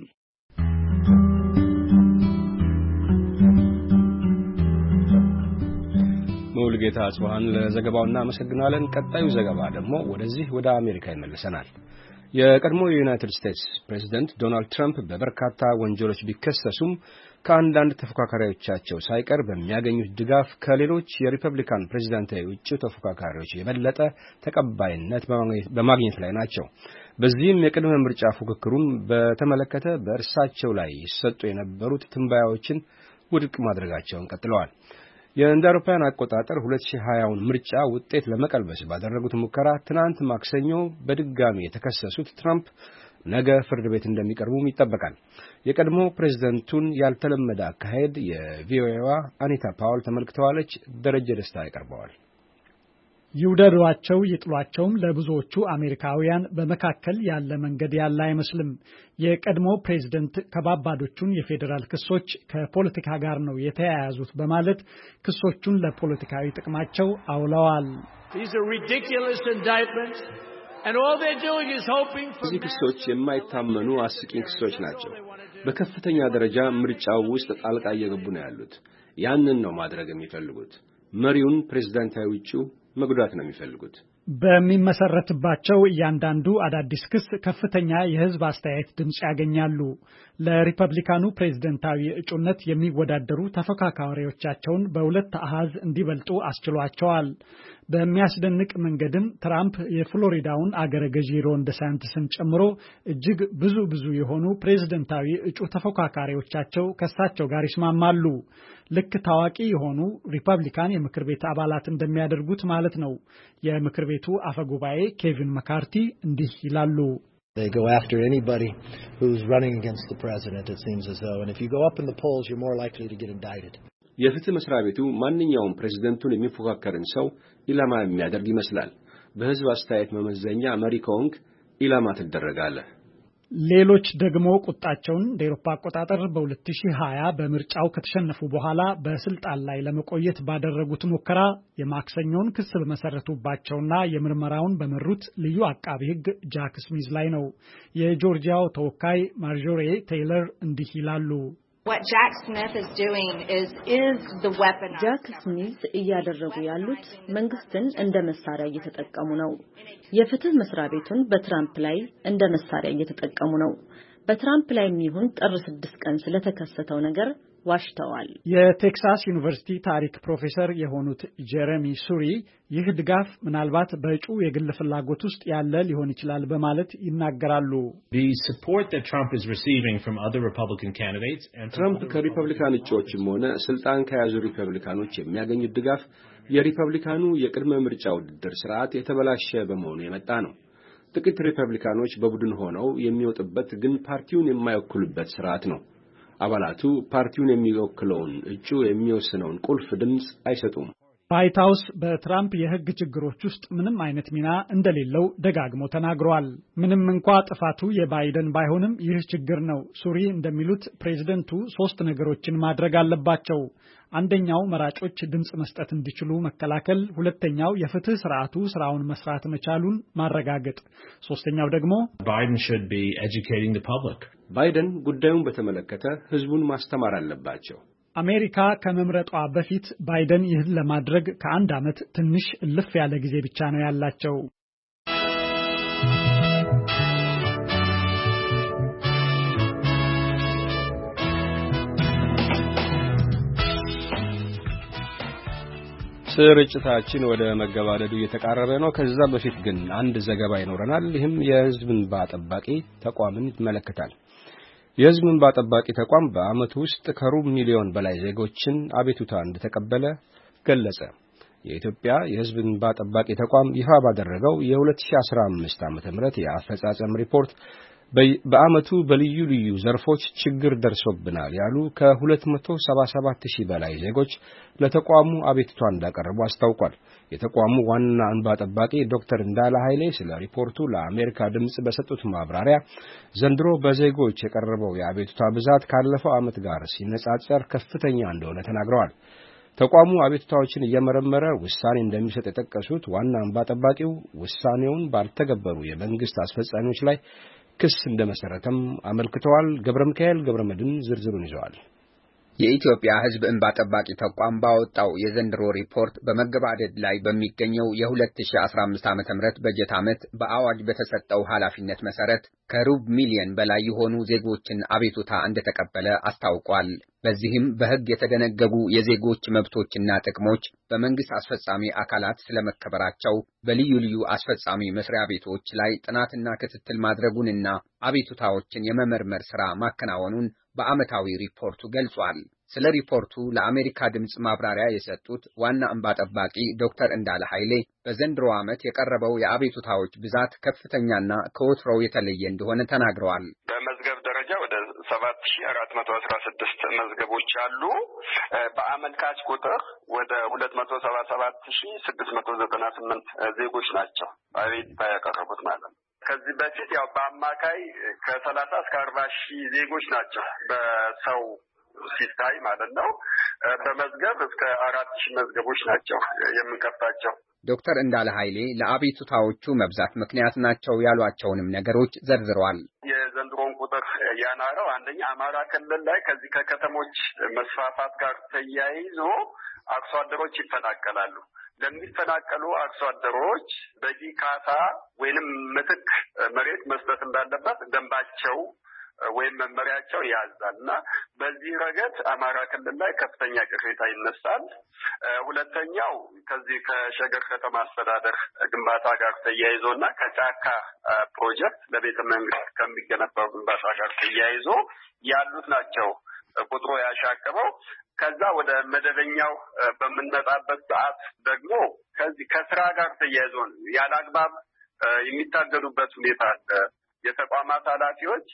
[SPEAKER 1] ሙልጌታ አጽበሃን ለዘገባው እናመሰግናለን። ቀጣዩ ዘገባ ደግሞ ወደዚህ ወደ አሜሪካ ይመልሰናል። የቀድሞ የዩናይትድ ስቴትስ ፕሬዝዳንት ዶናልድ ትራምፕ በበርካታ ወንጀሎች ቢከሰሱም ከአንዳንድ ተፎካካሪዎቻቸው ሳይቀር በሚያገኙት ድጋፍ ከሌሎች የሪፐብሊካን ፕሬዝዳንታዊ እጩ ተፎካካሪዎች የበለጠ ተቀባይነት በማግኘት ላይ ናቸው። በዚህም የቅድመ ምርጫ ፉክክሩን በተመለከተ በእርሳቸው ላይ ይሰጡ የነበሩት ትንበያዎችን ውድቅ ማድረጋቸውን ቀጥለዋል። የእንደ አውሮፓውያን አቆጣጠር ሁለት ሺህ ሀያውን ምርጫ ውጤት ለመቀልበስ ባደረጉት ሙከራ ትናንት ማክሰኞ በድጋሚ የተከሰሱት ትራምፕ ነገ ፍርድ ቤት እንደሚቀርቡም ይጠበቃል። የቀድሞ ፕሬዝዳንቱን ያልተለመደ አካሄድ የቪኦኤዋ አኒታ ፓውል ተመልክተዋለች። ደረጀ ደስታ ያቀርበዋል።
[SPEAKER 20] ይውደዷቸው ይጥሏቸውም ለብዙዎቹ አሜሪካውያን በመካከል ያለ መንገድ ያለ አይመስልም። የቀድሞ ፕሬዝዳንት ከባባዶቹን የፌዴራል ክሶች ከፖለቲካ ጋር ነው የተያያዙት በማለት ክሶቹን ለፖለቲካዊ ጥቅማቸው አውለዋል።
[SPEAKER 1] እነዚህ ክሶች የማይታመኑ አስቂኝ ክሶች ናቸው። በከፍተኛ ደረጃ ምርጫው ውስጥ ጣልቃ እየገቡ ነው ያሉት። ያንን ነው ማድረግ የሚፈልጉት። መሪውን ፕሬዝዳንታዊ እጩ መጉዳት ነው የሚፈልጉት።
[SPEAKER 20] በሚመሰረትባቸው እያንዳንዱ አዳዲስ ክስ ከፍተኛ የሕዝብ አስተያየት ድምጽ ያገኛሉ። ለሪፐብሊካኑ ፕሬዝዳንታዊ እጩነት የሚወዳደሩ ተፎካካሪዎቻቸውን በሁለት አሃዝ እንዲበልጡ አስችሏቸዋል። በሚያስደንቅ መንገድም ትራምፕ የፍሎሪዳውን አገረ ገዢ ሮን ደሳንቲስን ጨምሮ እጅግ ብዙ ብዙ የሆኑ ፕሬዝዳንታዊ እጩ ተፎካካሪዎቻቸው ከሳቸው ጋር ይስማማሉ። ልክ ታዋቂ የሆኑ ሪፐብሊካን የምክር ቤት አባላት እንደሚያደርጉት ማለት ነው። የምክር ቤቱ አፈጉባኤ ኬቪን መካርቲ እንዲህ ይላሉ።
[SPEAKER 21] They go after anybody who's running against the president, it seems as though. And if you go up in the polls, you're more likely to get indicted.
[SPEAKER 1] የፍትህ መስሪያ ቤቱ ማንኛውም ፕሬዝዳንቱን የሚፎካከርን ሰው ኢላማ የሚያደርግ ይመስላል። በህዝብ አስተያየት መመዘኛ መሪ ከሆንክ ኢላማ ትደረጋለህ።
[SPEAKER 20] ሌሎች ደግሞ ቁጣቸውን እንደ አውሮፓ አቆጣጠር በ2020 በምርጫው ከተሸነፉ በኋላ በስልጣን ላይ ለመቆየት ባደረጉት ሙከራ የማክሰኞውን ክስ በመሰረቱባቸውና የምርመራውን በመሩት ልዩ አቃቢ ህግ ጃክ ስሚዝ ላይ ነው። የጆርጂያው ተወካይ ማርጆሬ ቴይለር እንዲህ ይላሉ።
[SPEAKER 22] What Jack Smith is doing is is the weapon.
[SPEAKER 23] ጃክ ስሚዝ እያደረጉ ያሉት መንግስትን እንደ መሳሪያ እየተጠቀሙ ነው። የፍትህ መስሪያ ቤቱን በትራምፕ ላይ እንደ መሳሪያ እየተጠቀሙ ነው። በትራምፕ ላይ የሚሆን ጥር ስድስት ቀን ስለተከሰተው ነገር ዋሽተዋል።
[SPEAKER 20] የቴክሳስ ዩኒቨርሲቲ ታሪክ ፕሮፌሰር የሆኑት ጄሬሚ ሱሪ ይህ ድጋፍ ምናልባት በእጩ የግል ፍላጎት ውስጥ ያለ ሊሆን ይችላል በማለት ይናገራሉ።
[SPEAKER 24] The support that Trump is receiving from other Republican candidates and
[SPEAKER 1] ትራምፕ ከሪፐብሊካን እጩዎችም ሆነ ስልጣን ከያዙ ሪፐብሊካኖች የሚያገኙት ድጋፍ የሪፐብሊካኑ የቅድመ ምርጫ ውድድር ስርዓት የተበላሸ በመሆኑ የመጣ ነው። ጥቂት ሪፐብሊካኖች በቡድን ሆነው የሚወጡበት ግን ፓርቲውን የማይወክሉበት ስርዓት ነው። አባላቱ ፓርቲውን የሚወክለውን እጩ የሚወስነውን ቁልፍ ድምጽ አይሰጡም።
[SPEAKER 20] ዋይት ሃውስ በትራምፕ የህግ ችግሮች ውስጥ ምንም አይነት ሚና እንደሌለው ደጋግሞ ተናግሯል። ምንም እንኳ ጥፋቱ የባይደን ባይሆንም ይህ ችግር ነው። ሱሪ እንደሚሉት ፕሬዝደንቱ ሶስት ነገሮችን ማድረግ አለባቸው። አንደኛው መራጮች ድምጽ መስጠት እንዲችሉ መከላከል፣ ሁለተኛው የፍትህ ስርዓቱ ስራውን መስራት መቻሉን ማረጋገጥ፣ ሶስተኛው ደግሞ
[SPEAKER 24] Biden should be educating the public.
[SPEAKER 1] ባይደን ጉዳዩን በተመለከተ ህዝቡን ማስተማር አለባቸው።
[SPEAKER 20] አሜሪካ ከመምረጧ በፊት ባይደን ይህን ለማድረግ ከአንድ ዓመት ትንሽ እልፍ ያለ ጊዜ ብቻ ነው ያላቸው።
[SPEAKER 1] ስርጭታችን ወደ መገባደዱ እየተቃረበ ነው። ከዛ በፊት ግን አንድ ዘገባ ይኖረናል። ይህም የህዝብ እንባ ጠባቂ ተቋምን ይመለከታል። የህዝብ እንባ ጠባቂ ተቋም በአመቱ ውስጥ ከሩብ ሚሊዮን በላይ ዜጎችን አቤቱታ እንደተቀበለ ገለጸ። የኢትዮጵያ የህዝብ እንባ ጠባቂ ተቋም ይፋ ባደረገው የ2015 ዓመተ ምህረት የአፈጻጸም ሪፖርት በአመቱ በልዩ ልዩ ዘርፎች ችግር ደርሶብናል ያሉ ከ277 ሺህ በላይ ዜጎች ለተቋሙ አቤቱታ እንዳቀረቡ አስታውቋል። የተቋሙ ዋና እንባ ጠባቂ ዶክተር እንዳለ ኃይሌ ስለ ሪፖርቱ ለአሜሪካ ድምጽ በሰጡት ማብራሪያ ዘንድሮ በዜጎች የቀረበው የአቤቱታ ብዛት ካለፈው ዓመት ጋር ሲነጻጸር ከፍተኛ እንደሆነ ተናግረዋል። ተቋሙ አቤቱታዎችን እየመረመረ ውሳኔ እንደሚሰጥ የጠቀሱት ዋና እንባ ጠባቂው ውሳኔውን ባልተገበሩ የመንግስት አስፈጻሚዎች ላይ ክስ እንደመሰረተም አመልክተዋል። ገብረ ሚካኤል ገብረ መድን ዝርዝሩን ይዘዋል።
[SPEAKER 25] የኢትዮጵያ ሕዝብ እንባ ጠባቂ ተቋም ባወጣው የዘንድሮ ሪፖርት በመገባደድ ላይ በሚገኘው የ2015 ዓመተ ምህረት በጀት ዓመት በአዋጅ በተሰጠው ኃላፊነት መሰረት ከሩብ ሚሊዮን በላይ የሆኑ ዜጎችን አቤቱታ እንደተቀበለ አስታውቋል። በዚህም በሕግ የተደነገጉ የዜጎች መብቶችና ጥቅሞች በመንግስት አስፈጻሚ አካላት ስለመከበራቸው በልዩ ልዩ አስፈጻሚ መስሪያ ቤቶች ላይ ጥናትና ክትትል ማድረጉንና አቤቱታዎችን የመመርመር ሥራ ማከናወኑን በዓመታዊ ሪፖርቱ ገልጿል። ስለ ሪፖርቱ ለአሜሪካ ድምጽ ማብራሪያ የሰጡት ዋና እንባ ጠባቂ ዶክተር እንዳለ ኃይሌ በዘንድሮ ዓመት የቀረበው የአቤቱታዎች ብዛት ከፍተኛና ከወትሮው የተለየ እንደሆነ ተናግረዋል።
[SPEAKER 2] በመዝገብ ደረጃ ወደ ሰባት ሺህ አራት መቶ አስራ ስድስት መዝገቦች አሉ። በአመልካች ቁጥር ወደ ሁለት መቶ ሰባ ሰባት ሺህ ስድስት መቶ ዘጠና ስምንት ዜጎች ናቸው አቤቱታ ያቀረቡት ማለት ነው። ከዚህ በፊት ያው በአማካይ ከሰላሳ እስከ አርባ ሺህ ዜጎች ናቸው በሰው ሲታይ ማለት ነው። በመዝገብ እስከ አራት ሺህ መዝገቦች ናቸው የምንከፍታቸው።
[SPEAKER 25] ዶክተር እንዳለ ኃይሌ ለአቤቱታዎቹ መብዛት ምክንያት ናቸው ያሏቸውንም ነገሮች ዘርዝረዋል።
[SPEAKER 2] የዘንድሮውን ቁጥር ያናረው አንደኛ አማራ ክልል ላይ ከዚህ ከከተሞች መስፋፋት ጋር ተያይዞ አርሶ አደሮች ይፈናቀላሉ። ለሚፈናቀሉ አርሶ አደሮች በዚህ ካሳ ወይንም ምትክ መሬት መስጠት እንዳለበት ደንባቸው ወይም መመሪያቸው ያዛልና በዚህ ረገድ አማራ ክልል ላይ ከፍተኛ ቅሬታ ይነሳል። ሁለተኛው ከዚህ ከሸገር ከተማ አስተዳደር ግንባታ ጋር ተያይዞና ከጫካ ፕሮጀክት ለቤተ መንግስት ከሚገነባው ግንባታ ጋር ተያይዞ ያሉት ናቸው ቁጥሩ ያሻቀበው። ከዛ ወደ መደበኛው በምንመጣበት ሰዓት ደግሞ ከዚህ ከስራ ጋር ተያይዞ ያለአግባብ የሚታገዱበት ሁኔታ አለ። የተቋማት ኃላፊዎች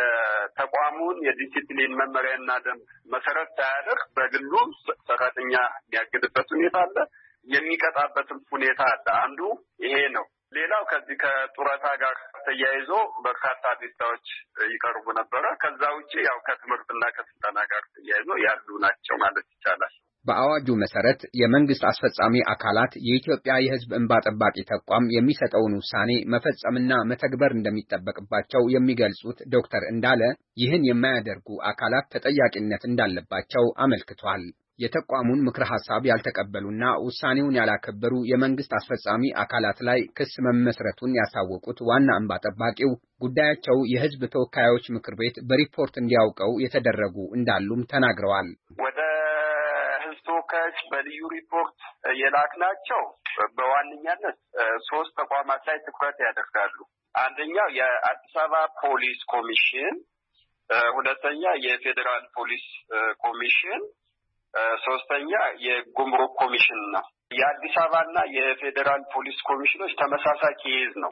[SPEAKER 2] የተቋሙን የዲሲፕሊን መመሪያና ደንብ መሰረት ሳያደርግ በግሉ ሰራተኛ የሚያግድበት ሁኔታ አለ፣ የሚቀጣበትም ሁኔታ አለ። አንዱ ይሄ ነው። ሌላው ከዚህ ከጡረታ ጋር ተያይዞ በርካታ አቤቱታዎች ይቀርቡ ነበረ። ከዛ ውጪ ያው ከትምህርትና ከስልጠና ጋር ተያይዞ ያሉ ናቸው ማለት ይቻላል።
[SPEAKER 25] በአዋጁ መሰረት የመንግስት አስፈጻሚ አካላት የኢትዮጵያ የሕዝብ እንባ ጠባቂ ተቋም የሚሰጠውን ውሳኔ መፈጸምና መተግበር እንደሚጠበቅባቸው የሚገልጹት ዶክተር እንዳለ ይህን የማያደርጉ አካላት ተጠያቂነት እንዳለባቸው አመልክቷል። የተቋሙን ምክረ ሐሳብ ያልተቀበሉና ውሳኔውን ያላከበሩ የመንግስት አስፈጻሚ አካላት ላይ ክስ መመስረቱን ያሳወቁት ዋና እንባ ጠባቂው ጉዳያቸው የሕዝብ ተወካዮች ምክር ቤት በሪፖርት እንዲያውቀው የተደረጉ እንዳሉም ተናግረዋል።
[SPEAKER 2] ወደ ሕዝብ ተወካዮች በልዩ ሪፖርት የላክናቸው በዋነኛነት ሶስት ተቋማት ላይ ትኩረት ያደርጋሉ። አንደኛው የአዲስ አበባ ፖሊስ ኮሚሽን፣ ሁለተኛ የፌዴራል ፖሊስ ኮሚሽን፣ ሶስተኛ የጉምሩክ ኮሚሽን ነው። የአዲስ አበባና የፌዴራል ፖሊስ ኮሚሽኖች ተመሳሳይ ኬዝ ነው።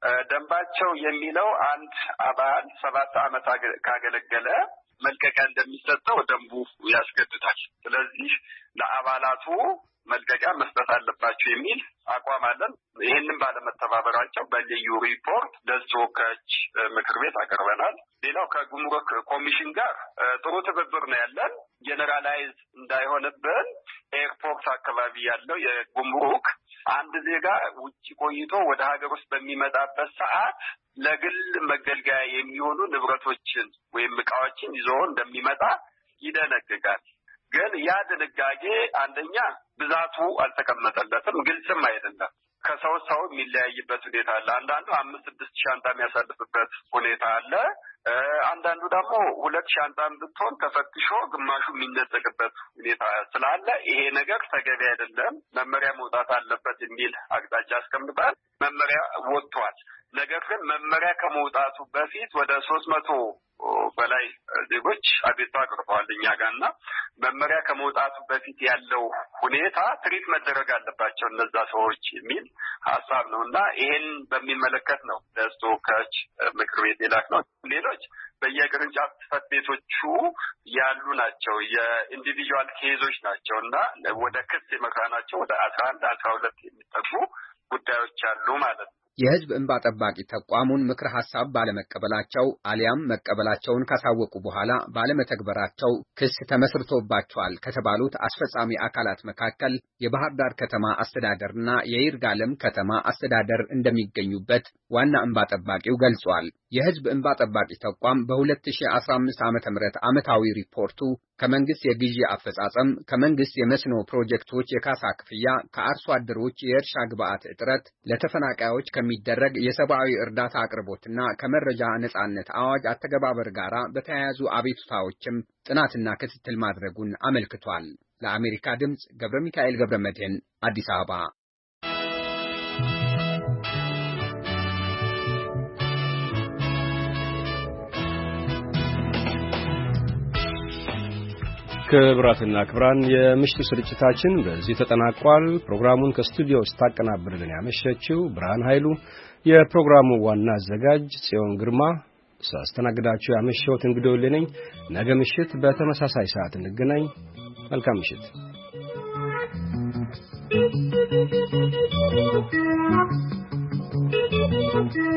[SPEAKER 2] ደንባቸው የሚለው አንድ አባል ሰባት ዓመት ካገለገለ መልቀቂያ እንደሚሰጠው ደንቡ ያስገድዳል። ስለዚህ ለአባላቱ መልቀቂያ መስጠት አለባቸው የሚል አቋም አለን። ይህንን ባለመተባበራቸው በልዩ ሪፖርት ለተወካዮች ምክር ቤት አቀርበናል። ሌላው ከጉምሩክ ኮሚሽን ጋር ጥሩ ትብብር ነው ያለን። ጀነራላይዝ እንዳይሆንብን ኤርፖርት አካባቢ ያለው የጉምሩክ አንድ ዜጋ ውጭ ቆይቶ ወደ ሀገር ውስጥ በሚመጣበት ሰዓት ለግል መገልገያ የሚሆኑ ንብረቶችን ወይም ዕቃዎችን ይዞ እንደሚመጣ ይደነግጋል። ግን ያ ድንጋጌ አንደኛ ብዛቱ አልተቀመጠለትም፣ ግልጽም አይደለም። ከሰው ሰው የሚለያይበት ሁኔታ አለ። አንዳንዱ አምስት ስድስት ሻንጣ የሚያሳልፍበት ሁኔታ አለ። አንዳንዱ ደግሞ ሁለት ሻንጣን ብትሆን ተፈትሾ ግማሹ የሚነጠቅበት ሁኔታ ስላለ ይሄ ነገር ተገቢ አይደለም፣ መመሪያ መውጣት አለበት የሚል አቅጣጫ አስቀምጣል። መመሪያ ወጥቷል። ነገር ግን መመሪያ ከመውጣቱ በፊት ወደ ሶስት መቶ በላይ ዜጎች አቤቱታ አቅርበዋል እኛ ጋርና መመሪያ ከመውጣቱ በፊት ያለው ሁኔታ ትሪት መደረግ አለባቸው እነዛ ሰዎች የሚል ሀሳብ ነው እና ይሄን በሚመለከት ነው ለተወካዮች ምክር ቤት የላክ ነው። ሌሎች በየቅርንጫፍ ጽሕፈት ቤቶቹ ያሉ ናቸው፣ የኢንዲቪጁዋል ኬዞች ናቸው እና ወደ ክስ የመራናቸው ወደ አስራ አንድ አስራ ሁለት የሚጠጉ ጉዳዮች አሉ ማለት ነው።
[SPEAKER 25] የሕዝብ እንባ ጠባቂ ተቋሙን ምክር ሐሳብ ባለመቀበላቸው አሊያም መቀበላቸውን ካሳወቁ በኋላ ባለመተግበራቸው ክስ ተመስርቶባቸዋል ከተባሉት አስፈጻሚ አካላት መካከል የባህር ዳር ከተማ አስተዳደርና የይርጋለም ከተማ አስተዳደር እንደሚገኙበት ዋና እንባ ጠባቂው ገልጿል። የሕዝብ እንባ ጠባቂ ተቋም በሁለት ሺህ አስራ አምስት ዓመተ ምህረት ዓመታዊ ሪፖርቱ ከመንግስት የግዢ አፈጻጸም፣ ከመንግስት የመስኖ ፕሮጀክቶች የካሳ ክፍያ፣ ከአርሶ አደሮች የእርሻ ግብዓት እጥረት፣ ለተፈናቃዮች ከሚደረግ የሰብአዊ እርዳታ አቅርቦትና ከመረጃ ነጻነት አዋጅ አተገባበር ጋር በተያያዙ አቤቱታዎችም ጥናትና ክትትል ማድረጉን አመልክቷል። ለአሜሪካ ድምፅ ገብረ ሚካኤል ገብረ መድህን አዲስ አበባ።
[SPEAKER 1] ክብራትና ክብራን የምሽቱ ስርጭታችን በዚህ ተጠናቋል። ፕሮግራሙን ከስቱዲዮ ስታቀናብርልን ያመሸችው ብርሃን ኃይሉ፣ የፕሮግራሙ ዋና አዘጋጅ ጽዮን ግርማ፣ ሳስተናግዳችሁ ያመሸሁት እንግዶል ነኝ። ነገ ምሽት በተመሳሳይ ሰዓት እንገናኝ። መልካም ምሽት። Thank you.